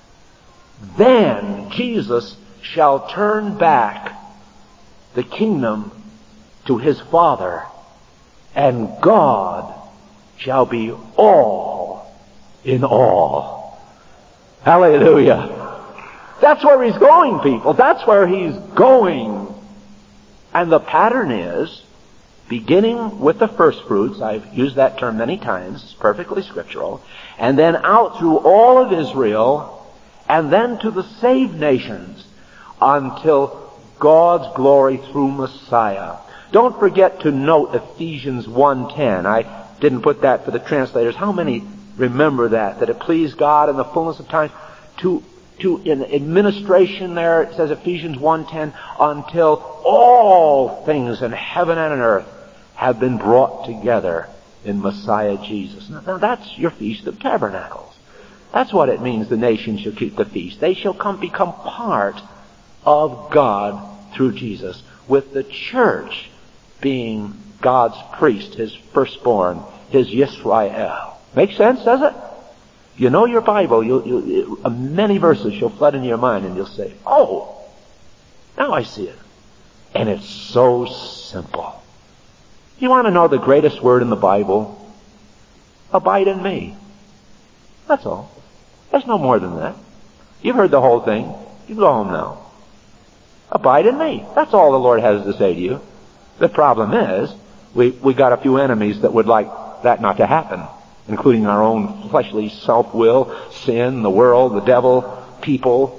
then Jesus shall turn back the kingdom to his Father, and God shall be all in all. Hallelujah. That's where he's going, people. That's where he's going. And the pattern is, beginning with the first fruits, I've used that term many times, it's perfectly scriptural, and then out through all of Israel, and then to the saved nations, until God's glory through Messiah. Don't forget to note Ephesians 1:10. I didn't put that for the translators. How many remember that it pleased God in the fullness of time to in administration there, it says Ephesians 1:10, until all things in heaven and on earth have been brought together in Messiah Jesus. Now that's your Feast of Tabernacles. That's what it means the nations shall keep the feast. They shall become part of God through Jesus, with the church being God's priest, his firstborn, his Yisrael. Makes sense, does it? You know your Bible, many verses you'll flood into your mind and you'll say, oh, now I see it. And it's so simple. You want to know the greatest word in the Bible? Abide in me. That's all. There's no more than that. You've heard the whole thing. You can go home now. Abide in me. That's all the Lord has to say to you. The problem is, we got a few enemies that would like that not to happen, including our own fleshly self-will, sin, the world, the devil, people.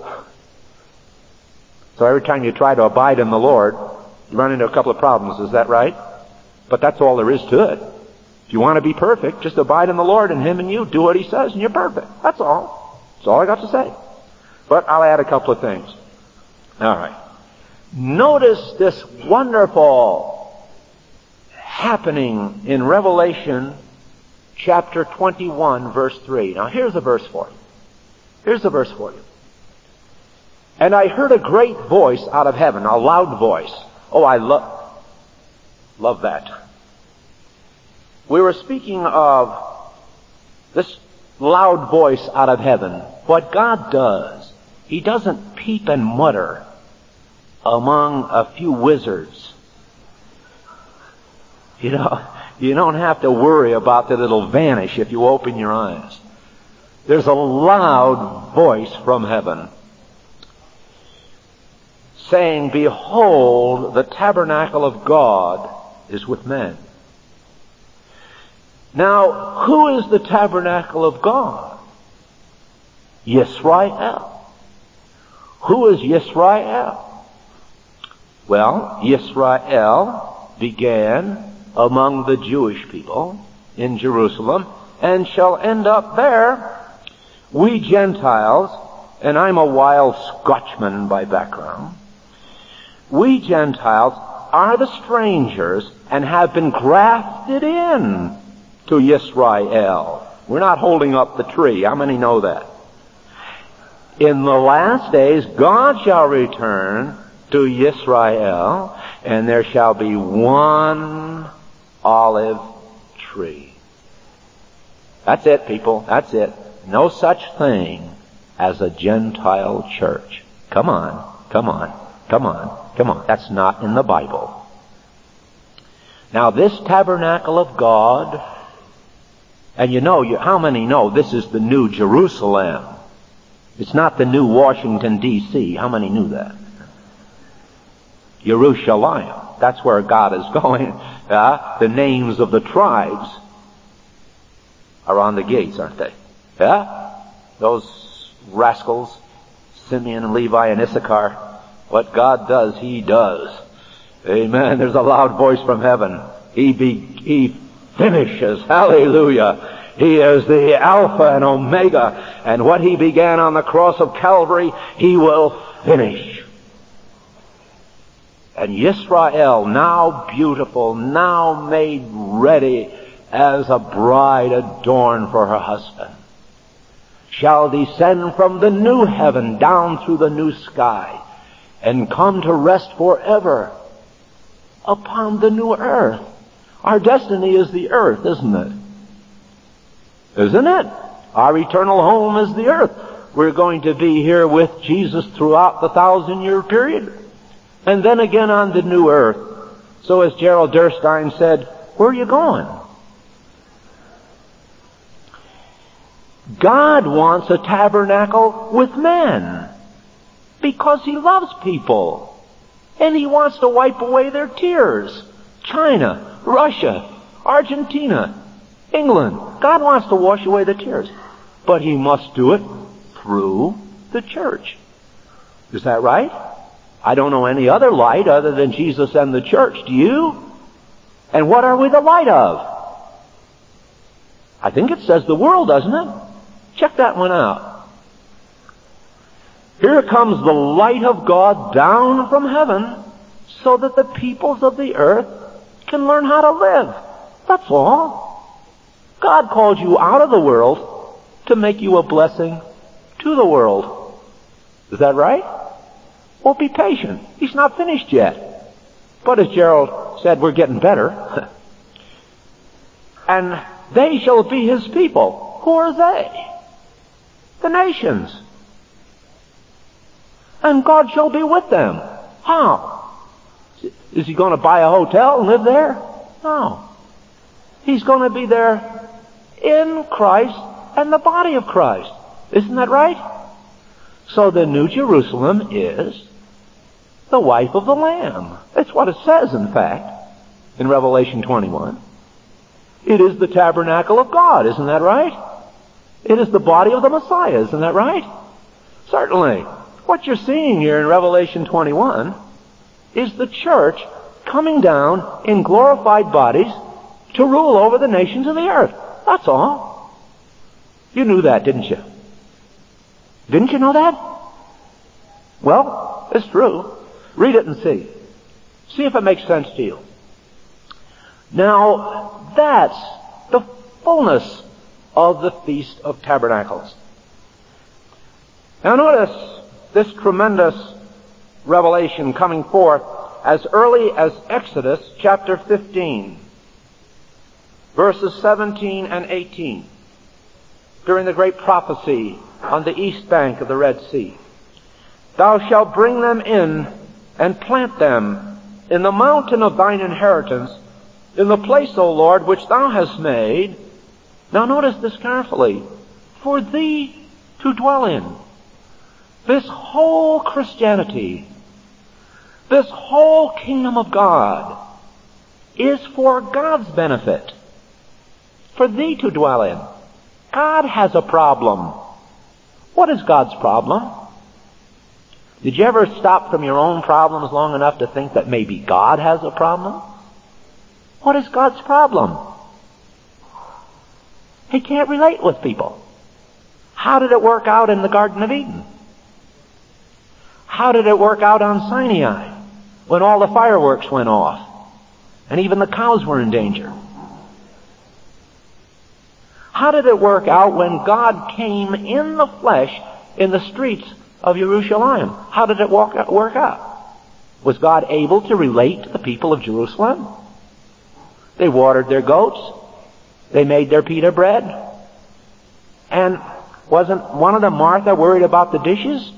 So every time you try to abide in the Lord, you run into a couple of problems. Is that right? But that's all there is to it. If you want to be perfect, just abide in the Lord, and him and you do what he says, and you're perfect. That's all. That's all I got to say. But I'll add a couple of things. All right. Notice this wonderful happening in Revelation chapter 21, verse 3. Now here's the verse for you. Here's the verse for you. And I heard a great voice out of heaven, a loud voice. Oh, I love that. We were speaking of this loud voice out of heaven. What God does, he doesn't peep and mutter among a few wizards. You know, you don't have to worry about that it'll vanish if you open your eyes. There's a loud voice from heaven saying, behold, the tabernacle of God is with men. Now, who is the tabernacle of God? Yisrael. Who is Yisrael? Well, Yisrael began among the Jewish people in Jerusalem and shall end up there. We Gentiles, and I'm a wild Scotchman by background, we Gentiles are the strangers and have been grafted in to Yisrael. We're not holding up the tree. How many know that? In the last days, God shall return to Yisrael, and there shall be one olive tree. That's it, people. That's it. No such thing as a Gentile church. Come on. Come on. Come on. Come on. That's not in the Bible. Now, this tabernacle of God, and how many know this is the New Jerusalem? It's not the new Washington, D.C. How many knew that? Jerusalem. That's where God is going. The names of the tribes are on the gates, aren't they? Those rascals, Simeon and Levi and Issachar. What God does, he does. Amen. There's a loud voice from heaven. He finishes. Hallelujah. He is the Alpha and Omega. And what He began on the cross of Calvary, He will finish. And Yisrael, now beautiful, now made ready as a bride adorned for her husband, shall descend from the new heaven down through the new sky and come to rest forever upon the new earth. Our destiny is the earth, isn't it? Isn't it? Our eternal home is the earth. We're going to be here with Jesus throughout the 1,000-year period. And then again on the new earth. So as Gerald Durstein said, where are you going? God wants a tabernacle with men because He loves people. And He wants to wipe away their tears. China, Russia, Argentina, England. God wants to wash away the tears. But He must do it through the church. Is that right? I don't know any other light other than Jesus and the church. Do you? And what are we the light of? I think it says the world, doesn't it? Check that one out. Here comes the light of God down from heaven so that the peoples of the earth can learn how to live. That's all. God called you out of the world to make you a blessing to the world. Is that right? Well, be patient. He's not finished yet. But as Gerald said, we're getting better. And they shall be His people. Who are they? The nations. And God shall be with them. How? Is He going to buy a hotel and live there? No. He's going to be there in Christ and the body of Christ. Isn't that right? So the New Jerusalem is the wife of the Lamb. That's what it says, in fact, in Revelation 21. It is the tabernacle of God. Isn't that right? It is the body of the Messiah. Isn't that right? Certainly. What you're seeing here in Revelation 21 is the church coming down in glorified bodies to rule over the nations of the earth. That's all. You knew that, didn't you? Didn't you know that? Well, it's true. Read it and see. See if it makes sense to you. Now, that's the fullness of the Feast of Tabernacles. Now notice this tremendous revelation coming forth as early as Exodus chapter 15. Verses 17 and 18, during the great prophecy on the east bank of the Red Sea. Thou shalt bring them in and plant them in the mountain of thine inheritance, in the place, O Lord, which thou hast made. Now notice this carefully. For thee to dwell in. This whole Christianity, this whole kingdom of God is for God's benefit. For thee to dwell in. God has a problem. What is God's problem? Did you ever stop from your own problems long enough to think that maybe God has a problem? What is God's problem? He can't relate with people. How did it work out in the Garden of Eden? How did it work out on Sinai when all the fireworks went off and even the cows were in danger? How did it work out when God came in the flesh in the streets of Jerusalem? How did it work out? Was God able to relate to the people of Jerusalem? They watered their goats. They made their pita bread. And wasn't one of them, Martha, worried about the dishes?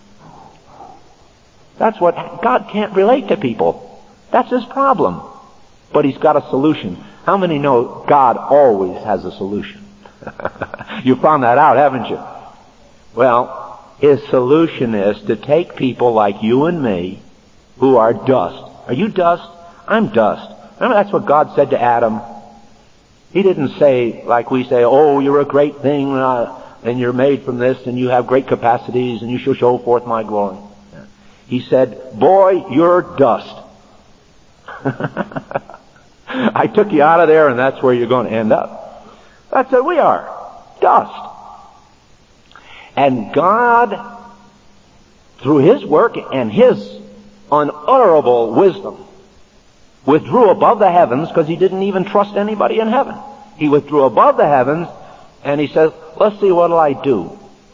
That's what, God can't relate to people. That's His problem. But He's got a solution. How many know God always has a solution? You found that out, haven't you? Well, His solution is to take people like you and me who are dust. Are you dust? I'm dust. Remember, that's what God said to Adam. He didn't say, like we say, oh, you're a great thing, and you're made from this, and you have great capacities, and you shall show forth my glory. He said, boy, you're dust. I took you out of there, and that's where you're going to end up. That's what we are. Dust. And God, through His work and His unutterable wisdom, withdrew above the heavens, because He didn't even trust anybody in heaven. He withdrew above the heavens, and He says, let's see what'll I do.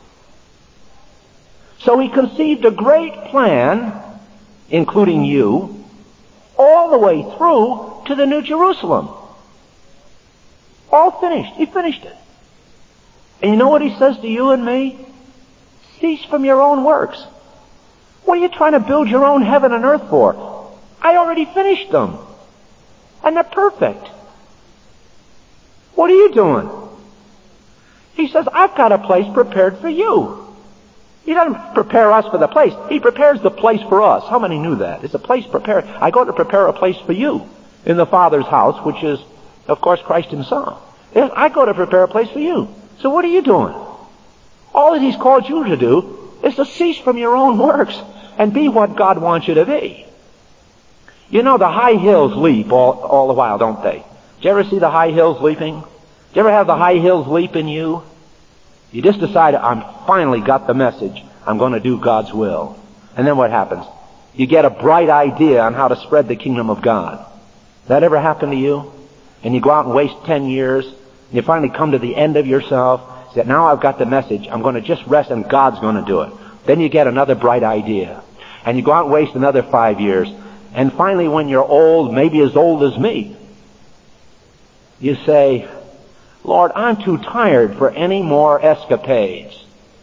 So He conceived a great plan, including you, all the way through to the New Jerusalem. All finished. He finished it. And you know what He says to you and me? Cease from your own works. What are you trying to build your own heaven and earth for? I already finished them. And they're perfect. What are you doing? He says, I've got a place prepared for you. He doesn't prepare us for the place. He prepares the place for us. How many knew that? It's a place prepared. I go to prepare a place for you in the Father's house, which is, of course, Christ Himself. Yes, I go to prepare a place for you. So what are you doing? All that He's called you to do is to cease from your own works and be what God wants you to be. You know, the high hills leap all the while, don't they? Did you ever see the high hills leaping? Did you ever have the high hills leap in you? You just decide, I'm finally got the message. I'm going to do God's will. And then what happens? You get a bright idea on how to spread the kingdom of God. That ever happen to you? And you go out and waste 10 years, and you finally come to the end of yourself, say, now I've got the message. I'm going to just rest and God's going to do it. Then you get another bright idea. And you go out and waste another 5 years. And finally, when you're old, maybe as old as me, you say, Lord, I'm too tired for any more escapades.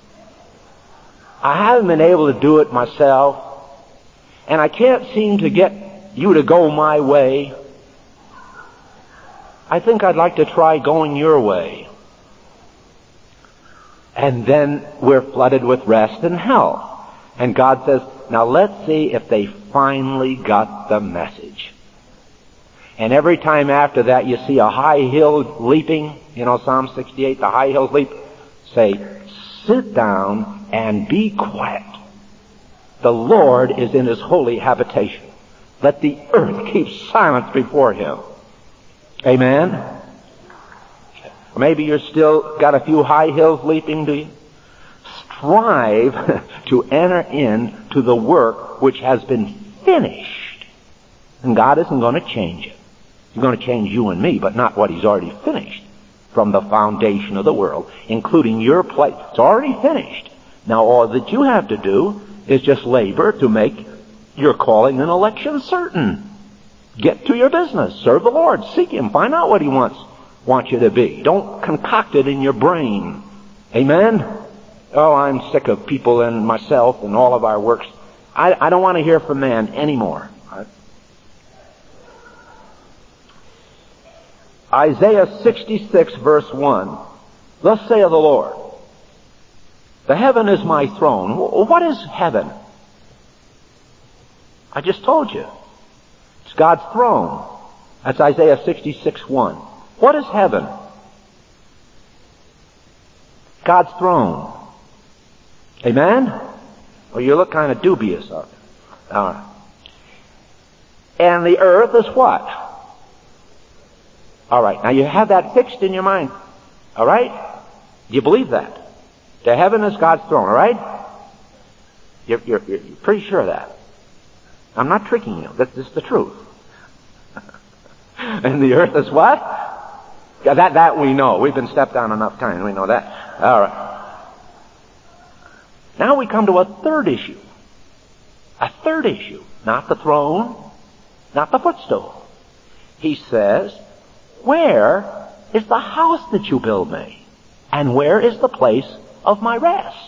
I haven't been able to do it myself, and I can't seem to get you to go my way. I think I'd like to try going your way. And then we're flooded with rest and health. And God says, now let's see if they finally got the message. And every time after that you see a high hill leaping, you know, Psalm 68, the high hills leap, say, sit down and be quiet. The Lord is in His holy habitation. Let the earth keep silence before Him. Amen? Or maybe you're still got a few high hills leaping, do you? Strive to enter into the work which has been finished. And God isn't going to change it. He's going to change you and me, but not what He's already finished from the foundation of the world, including your place. It's already finished. Now all that you have to do is just labor to make your calling and election certain. Get to your business. Serve the Lord. Seek Him. Find out what He wants you to be. Don't concoct it in your brain. Amen? Oh, I'm sick of people and myself and all of our works. I don't want to hear from man anymore. Isaiah 66 verse 1. Thus saith the Lord, the heaven is my throne. What is heaven? I just told you. It's God's throne. That's Isaiah 66:1. What is heaven? God's throne. Amen? Well, you look kind of dubious of it. All right. And the earth is what? All right. Now you have that fixed in your mind. All right? You believe that? The heaven is God's throne. All right? You're pretty sure of that. I'm not tricking you. This is the truth. And the earth is what? That we know. We've been stepped on enough times. We know that. All right. Now we come to a third issue. A third issue. Not the throne, not the footstool. He says, where is the house that you build me? And where is the place of my rest?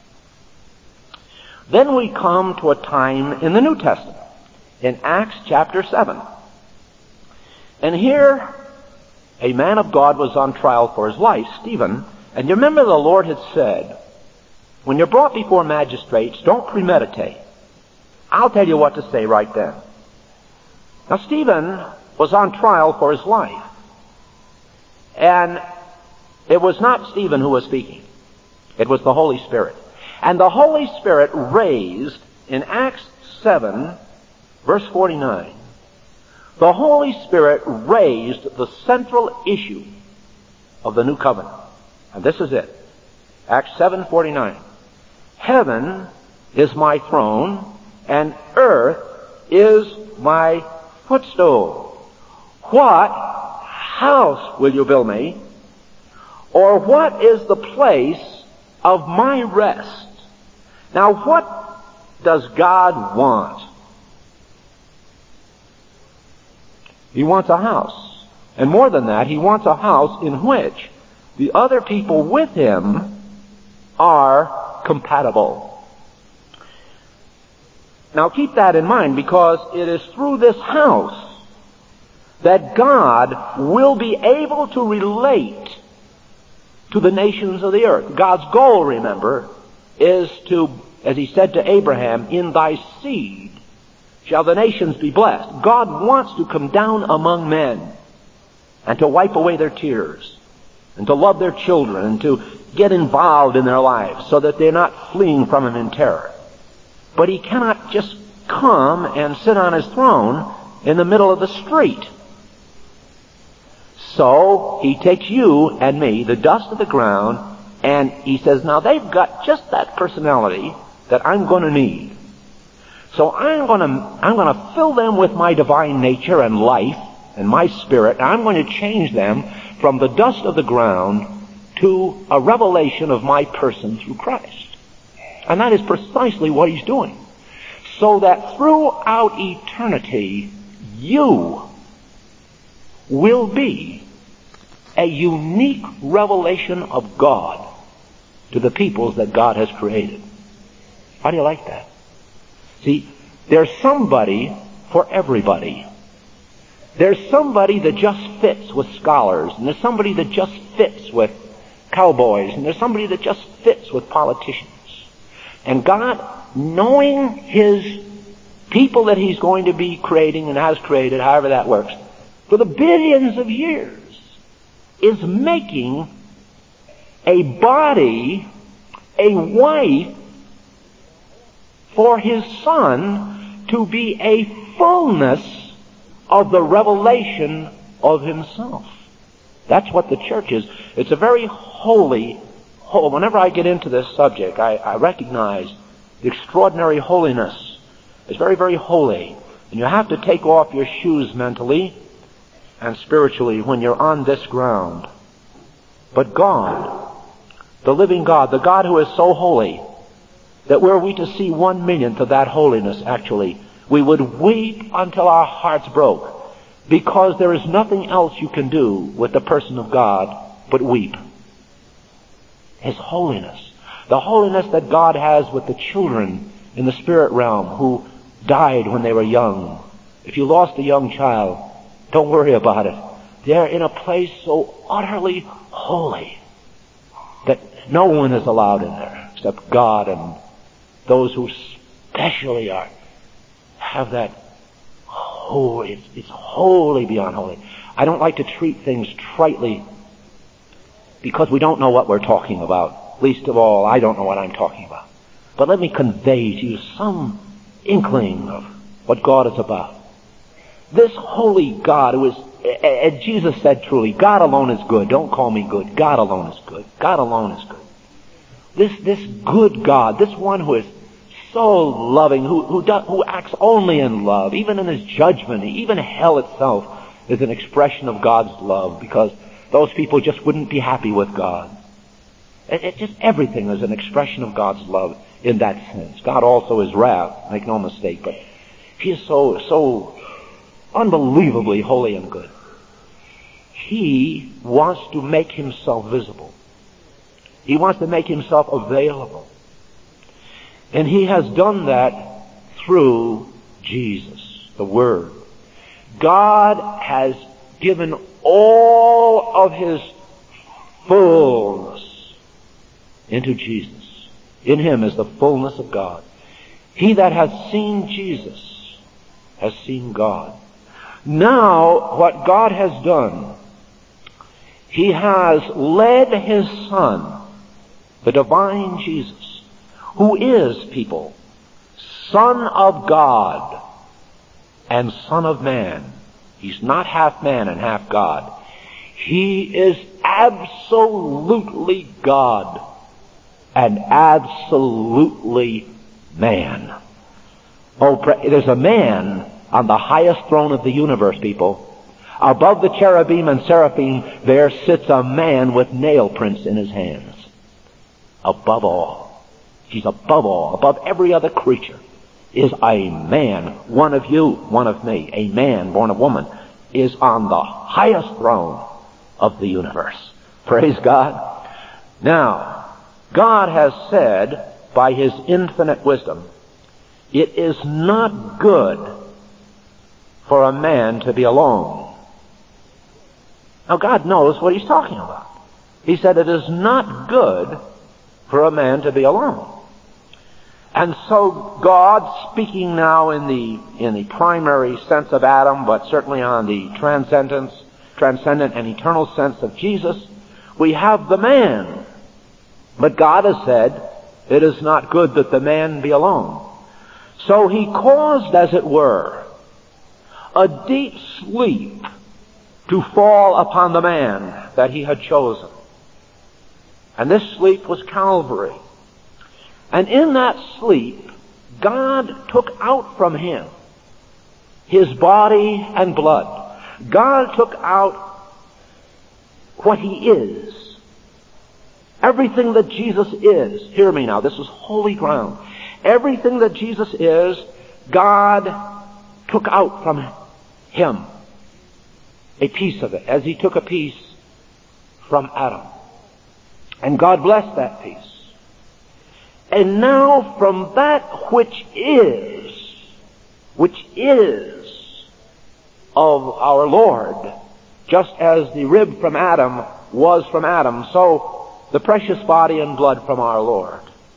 Then we come to a time in the New Testament, in Acts chapter 7. And here, a man of God was on trial for his life, Stephen. And you remember the Lord had said, when you're brought before magistrates, don't premeditate. I'll tell you what to say right then. Now, Stephen was on trial for his life. And it was not Stephen who was speaking. It was the Holy Spirit. And the Holy Spirit raised, in Acts 7, verse 49, the Holy Spirit raised the central issue of the new covenant. And this is it. Acts 7:49. Heaven is my throne, and earth is my footstool. What house will you build me? Or what is the place of my rest? Now, what does God want? He wants a house. And more than that, he wants a house in which the other people with him are compatible. Now keep that in mind, because it is through this house that God will be able to relate to the nations of the earth. God's goal, remember, is to, as he said to Abraham, in thy seed shall the nations be blessed. God wants to come down among men and to wipe away their tears and to love their children and to get involved in their lives so that they're not fleeing from him in terror. But he cannot just come and sit on his throne in the middle of the street. So he takes you and me, the dust of the ground, and he says, now they've got just that personality that I'm going to need. So I'm going to fill them with my divine nature and life and my spirit, and I'm going to change them from the dust of the ground to a revelation of my person through Christ. And that is precisely what he's doing. So that throughout eternity, you will be a unique revelation of God to the peoples that God has created. How do you like that? See, there's somebody for everybody. There's somebody that just fits with scholars, and there's somebody that just fits with cowboys, and there's somebody that just fits with politicians. And God, knowing his people that he's going to be creating and has created, however that works, for the billions of years, is making a body, a wife, for his Son to be a fullness of the revelation of himself. That's what the church is. It's a very holy. Whenever I get into this subject, I recognize the extraordinary holiness. It's very, very holy. And you have to take off your shoes mentally and spiritually when you're on this ground. But God, the living God, the God who is so holy, that were we to see 1/1,000,000th of that holiness, actually, we would weep until our hearts broke, because there is nothing else you can do with the person of God but weep. His holiness. The holiness that God has with the children in the spirit realm who died when they were young. If you lost a young child, don't worry about it. They're in a place so utterly holy that no one is allowed in there except God and those who especially have that holy. It's holy beyond holy. I don't like to treat things tritely because we don't know what we're talking about. Least of all, I don't know what I'm talking about. But let me convey to you some inkling of what God is about. This holy God who is, as Jesus said truly, God alone is good. Don't call me good. God alone is good. God alone is good. This good God, this one who is so loving, who acts only in love, even in his judgment, even hell itself is an expression of God's love, because those people just wouldn't be happy with God. It's just everything is an expression of God's love in that sense. God also is wrath, make no mistake, but he is so unbelievably holy and good. He wants to make himself visible. He wants to make himself available. And he has done that through Jesus, the Word. God has given all of his fullness into Jesus. In him is the fullness of God. He that has seen Jesus has seen God. Now, what God has done, he has led his Son, the divine Jesus, who is, people, Son of God and Son of Man. He's not half man and half God. He is absolutely God and absolutely man. Oh, there's a man on the highest throne of the universe, people. Above the cherubim and seraphim, there sits a man with nail prints in his hands. Above all. He's above all, above every other creature, is a man. One of you, one of me, a man born of woman, is on the highest throne of the universe. Praise God. Now, God has said, by His infinite wisdom, it is not good for a man to be alone. Now, God knows what He's talking about. He said it is not good for a man to be alone. And so God, speaking now in the primary sense of Adam, but certainly on the transcendent and eternal sense of Jesus, we have the man. But God has said, it is not good that the man be alone. So He caused, as it were, a deep sleep to fall upon the man that He had chosen. And this sleep was Calvary. And in that sleep, God took out from him his body and blood. God took out what He is. Everything that Jesus is. Hear me now, this is holy ground. Everything that Jesus is, God took out from Him a piece of it, as He took a piece from Adam. And God blessed that piece. And now from that which is of our Lord, just as the rib from Adam was from Adam, so the precious body and blood from our Lord.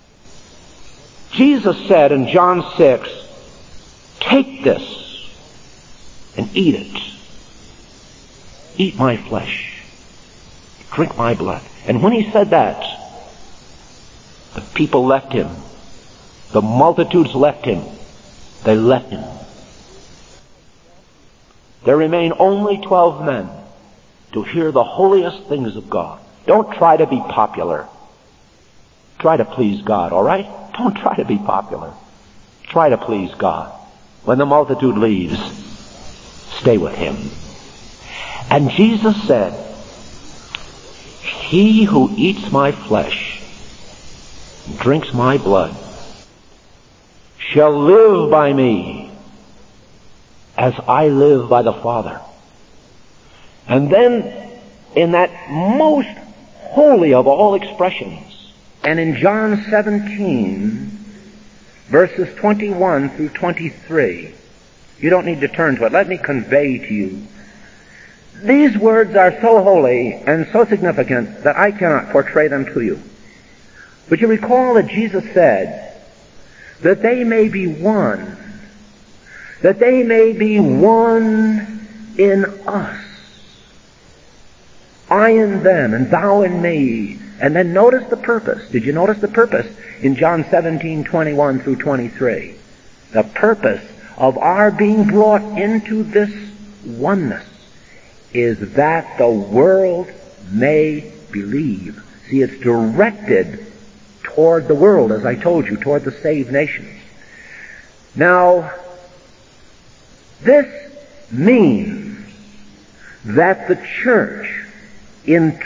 Jesus said in John 6, take this and eat it. Eat my flesh. Drink my blood. And when He said that, the people left Him. The multitudes left Him. They left Him. There remain only 12 men to hear the holiest things of God. Don't try to be popular. Try to please God, all right? Don't try to be popular. Try to please God. When the multitude leaves, stay with Him. And Jesus said, he who eats my flesh, drinks my blood, shall live by me as I live by the Father. And then, in that most holy of all expressions, and in John 17, verses 21 through 23, you don't need to turn to it. Let me convey to you. These words are so holy and so significant that I cannot portray them to you. But you recall that Jesus said that they may be one. That they may be one in us. I in them and thou in me. And then notice the purpose. Did you notice the purpose in John 17:21 through 23? The purpose of our being brought into this oneness is that the world may believe. See, it's directed toward the world, as I told you, toward the saved nations. Now, this means that the church, in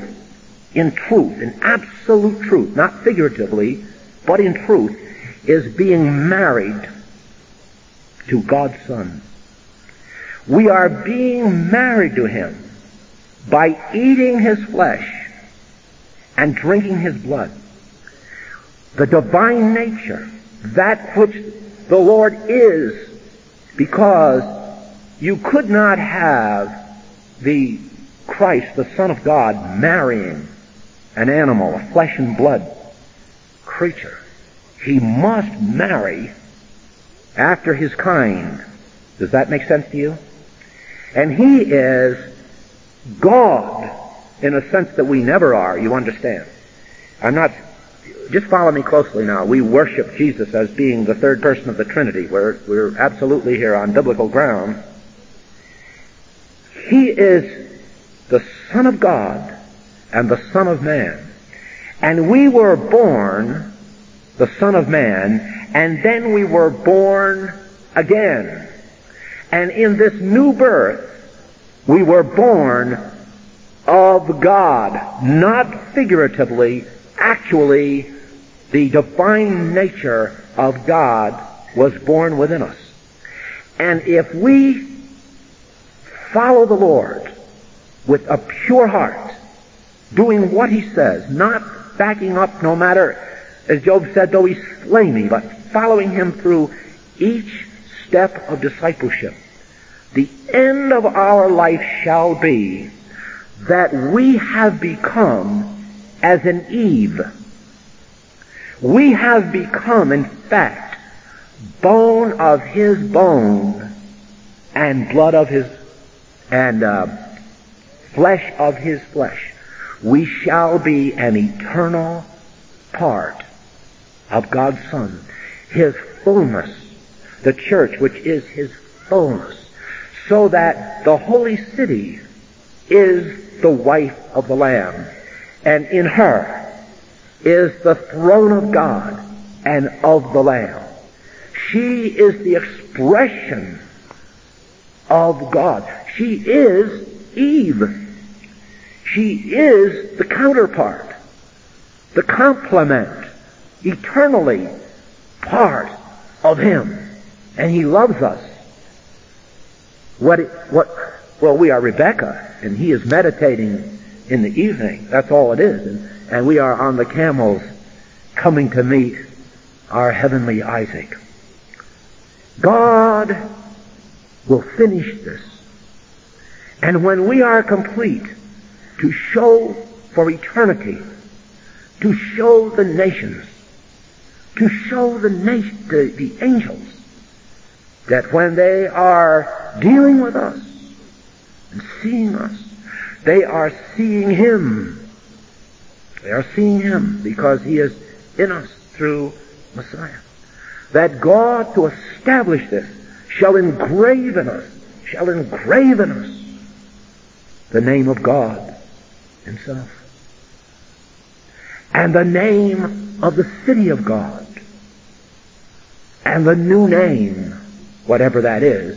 absolute truth, not figuratively, but in truth, is being married to God's Son. We are being married to Him by eating His flesh and drinking His blood. The divine nature, that which the Lord is, because you could not have the Christ, the Son of God, marrying an animal, a flesh and blood creature. He must marry after His kind. Does that make sense to you? And He is God in a sense that we never are, you understand. Just follow me closely now. We worship Jesus as being the third person of the Trinity. We're absolutely here on biblical ground. He is
the Son of God and the Son of Man. And we were born the Son of Man, and then we were born again. And in this new birth, we were born of God, not figuratively, actually, the divine nature of God was born within us. And if we follow the Lord with a pure heart, doing what He says, not backing up no matter, as Job said, though He slay me, but following Him through each step of discipleship, the end of our life shall be that we have become as an Eve. We have become, in fact, bone of His bone and blood of His, and flesh of His flesh. We shall be an eternal part of God's Son, His fullness, the church, which is His fullness, so that the holy city is the wife of the Lamb, and in her is the throne of God and of the Lamb. She is the expression of God. She is Eve. She is the counterpart, the complement, eternally part of Him. And He loves us. Well, we are Rebecca, and He is meditating in the evening. That's all it is. And we are on the camels coming to meet our heavenly Isaac. God will finish this. And when we are complete, to show for eternity, to show the nations, to show the angels, that when they are dealing with us and seeing us, they are seeing Him. They are seeing Him because He is in us through Messiah. That God, to establish this, shall engrave in us the name of God Himself. And the name of the city of God. And the new name, whatever that is,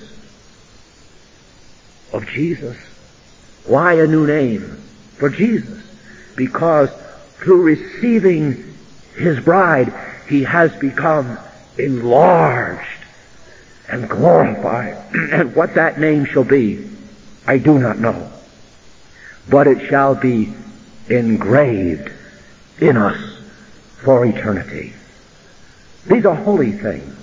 of Jesus. Why a new name for Jesus? Because through receiving His bride, He has become enlarged and glorified. And what that name shall be, I do not know. But it shall be engraved in us for eternity. These are holy things.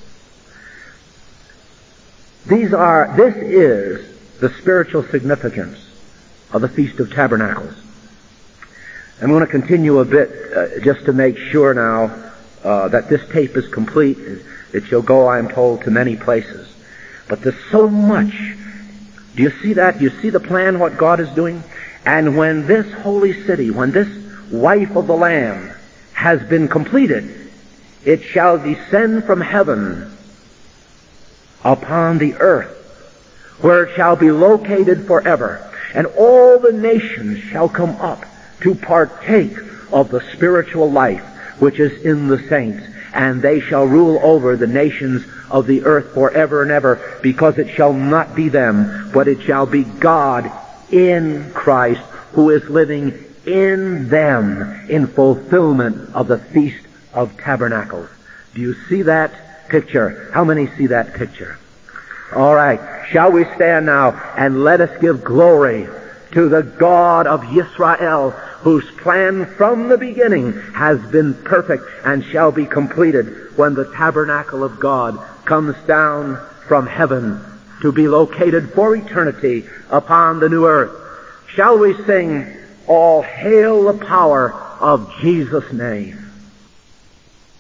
This is the spiritual significance of the Feast of Tabernacles. I'm going to continue a bit just to make sure now that this tape is complete. It shall go, I am told, to many places. But there's so much. Do you see that? Do you see the plan, what God is doing? And when this holy city, when this wife of the Lamb has been completed, it shall descend from heaven upon the earth, where it shall be located forever. And all the nations shall come up to partake of the spiritual life which is in the saints. And they shall rule over the nations of the earth forever and ever, because it shall not be them, but it shall be God in Christ, who is living in them in fulfillment of the Feast of Tabernacles. Do you see that picture? How many see that picture? All right. Shall we stand now and let us give glory to the God of Israel, whose plan from the beginning has been perfect and shall be completed when the tabernacle of God comes down from heaven to be located for eternity upon the new earth. Shall we sing, All Hail the Power of Jesus' Name?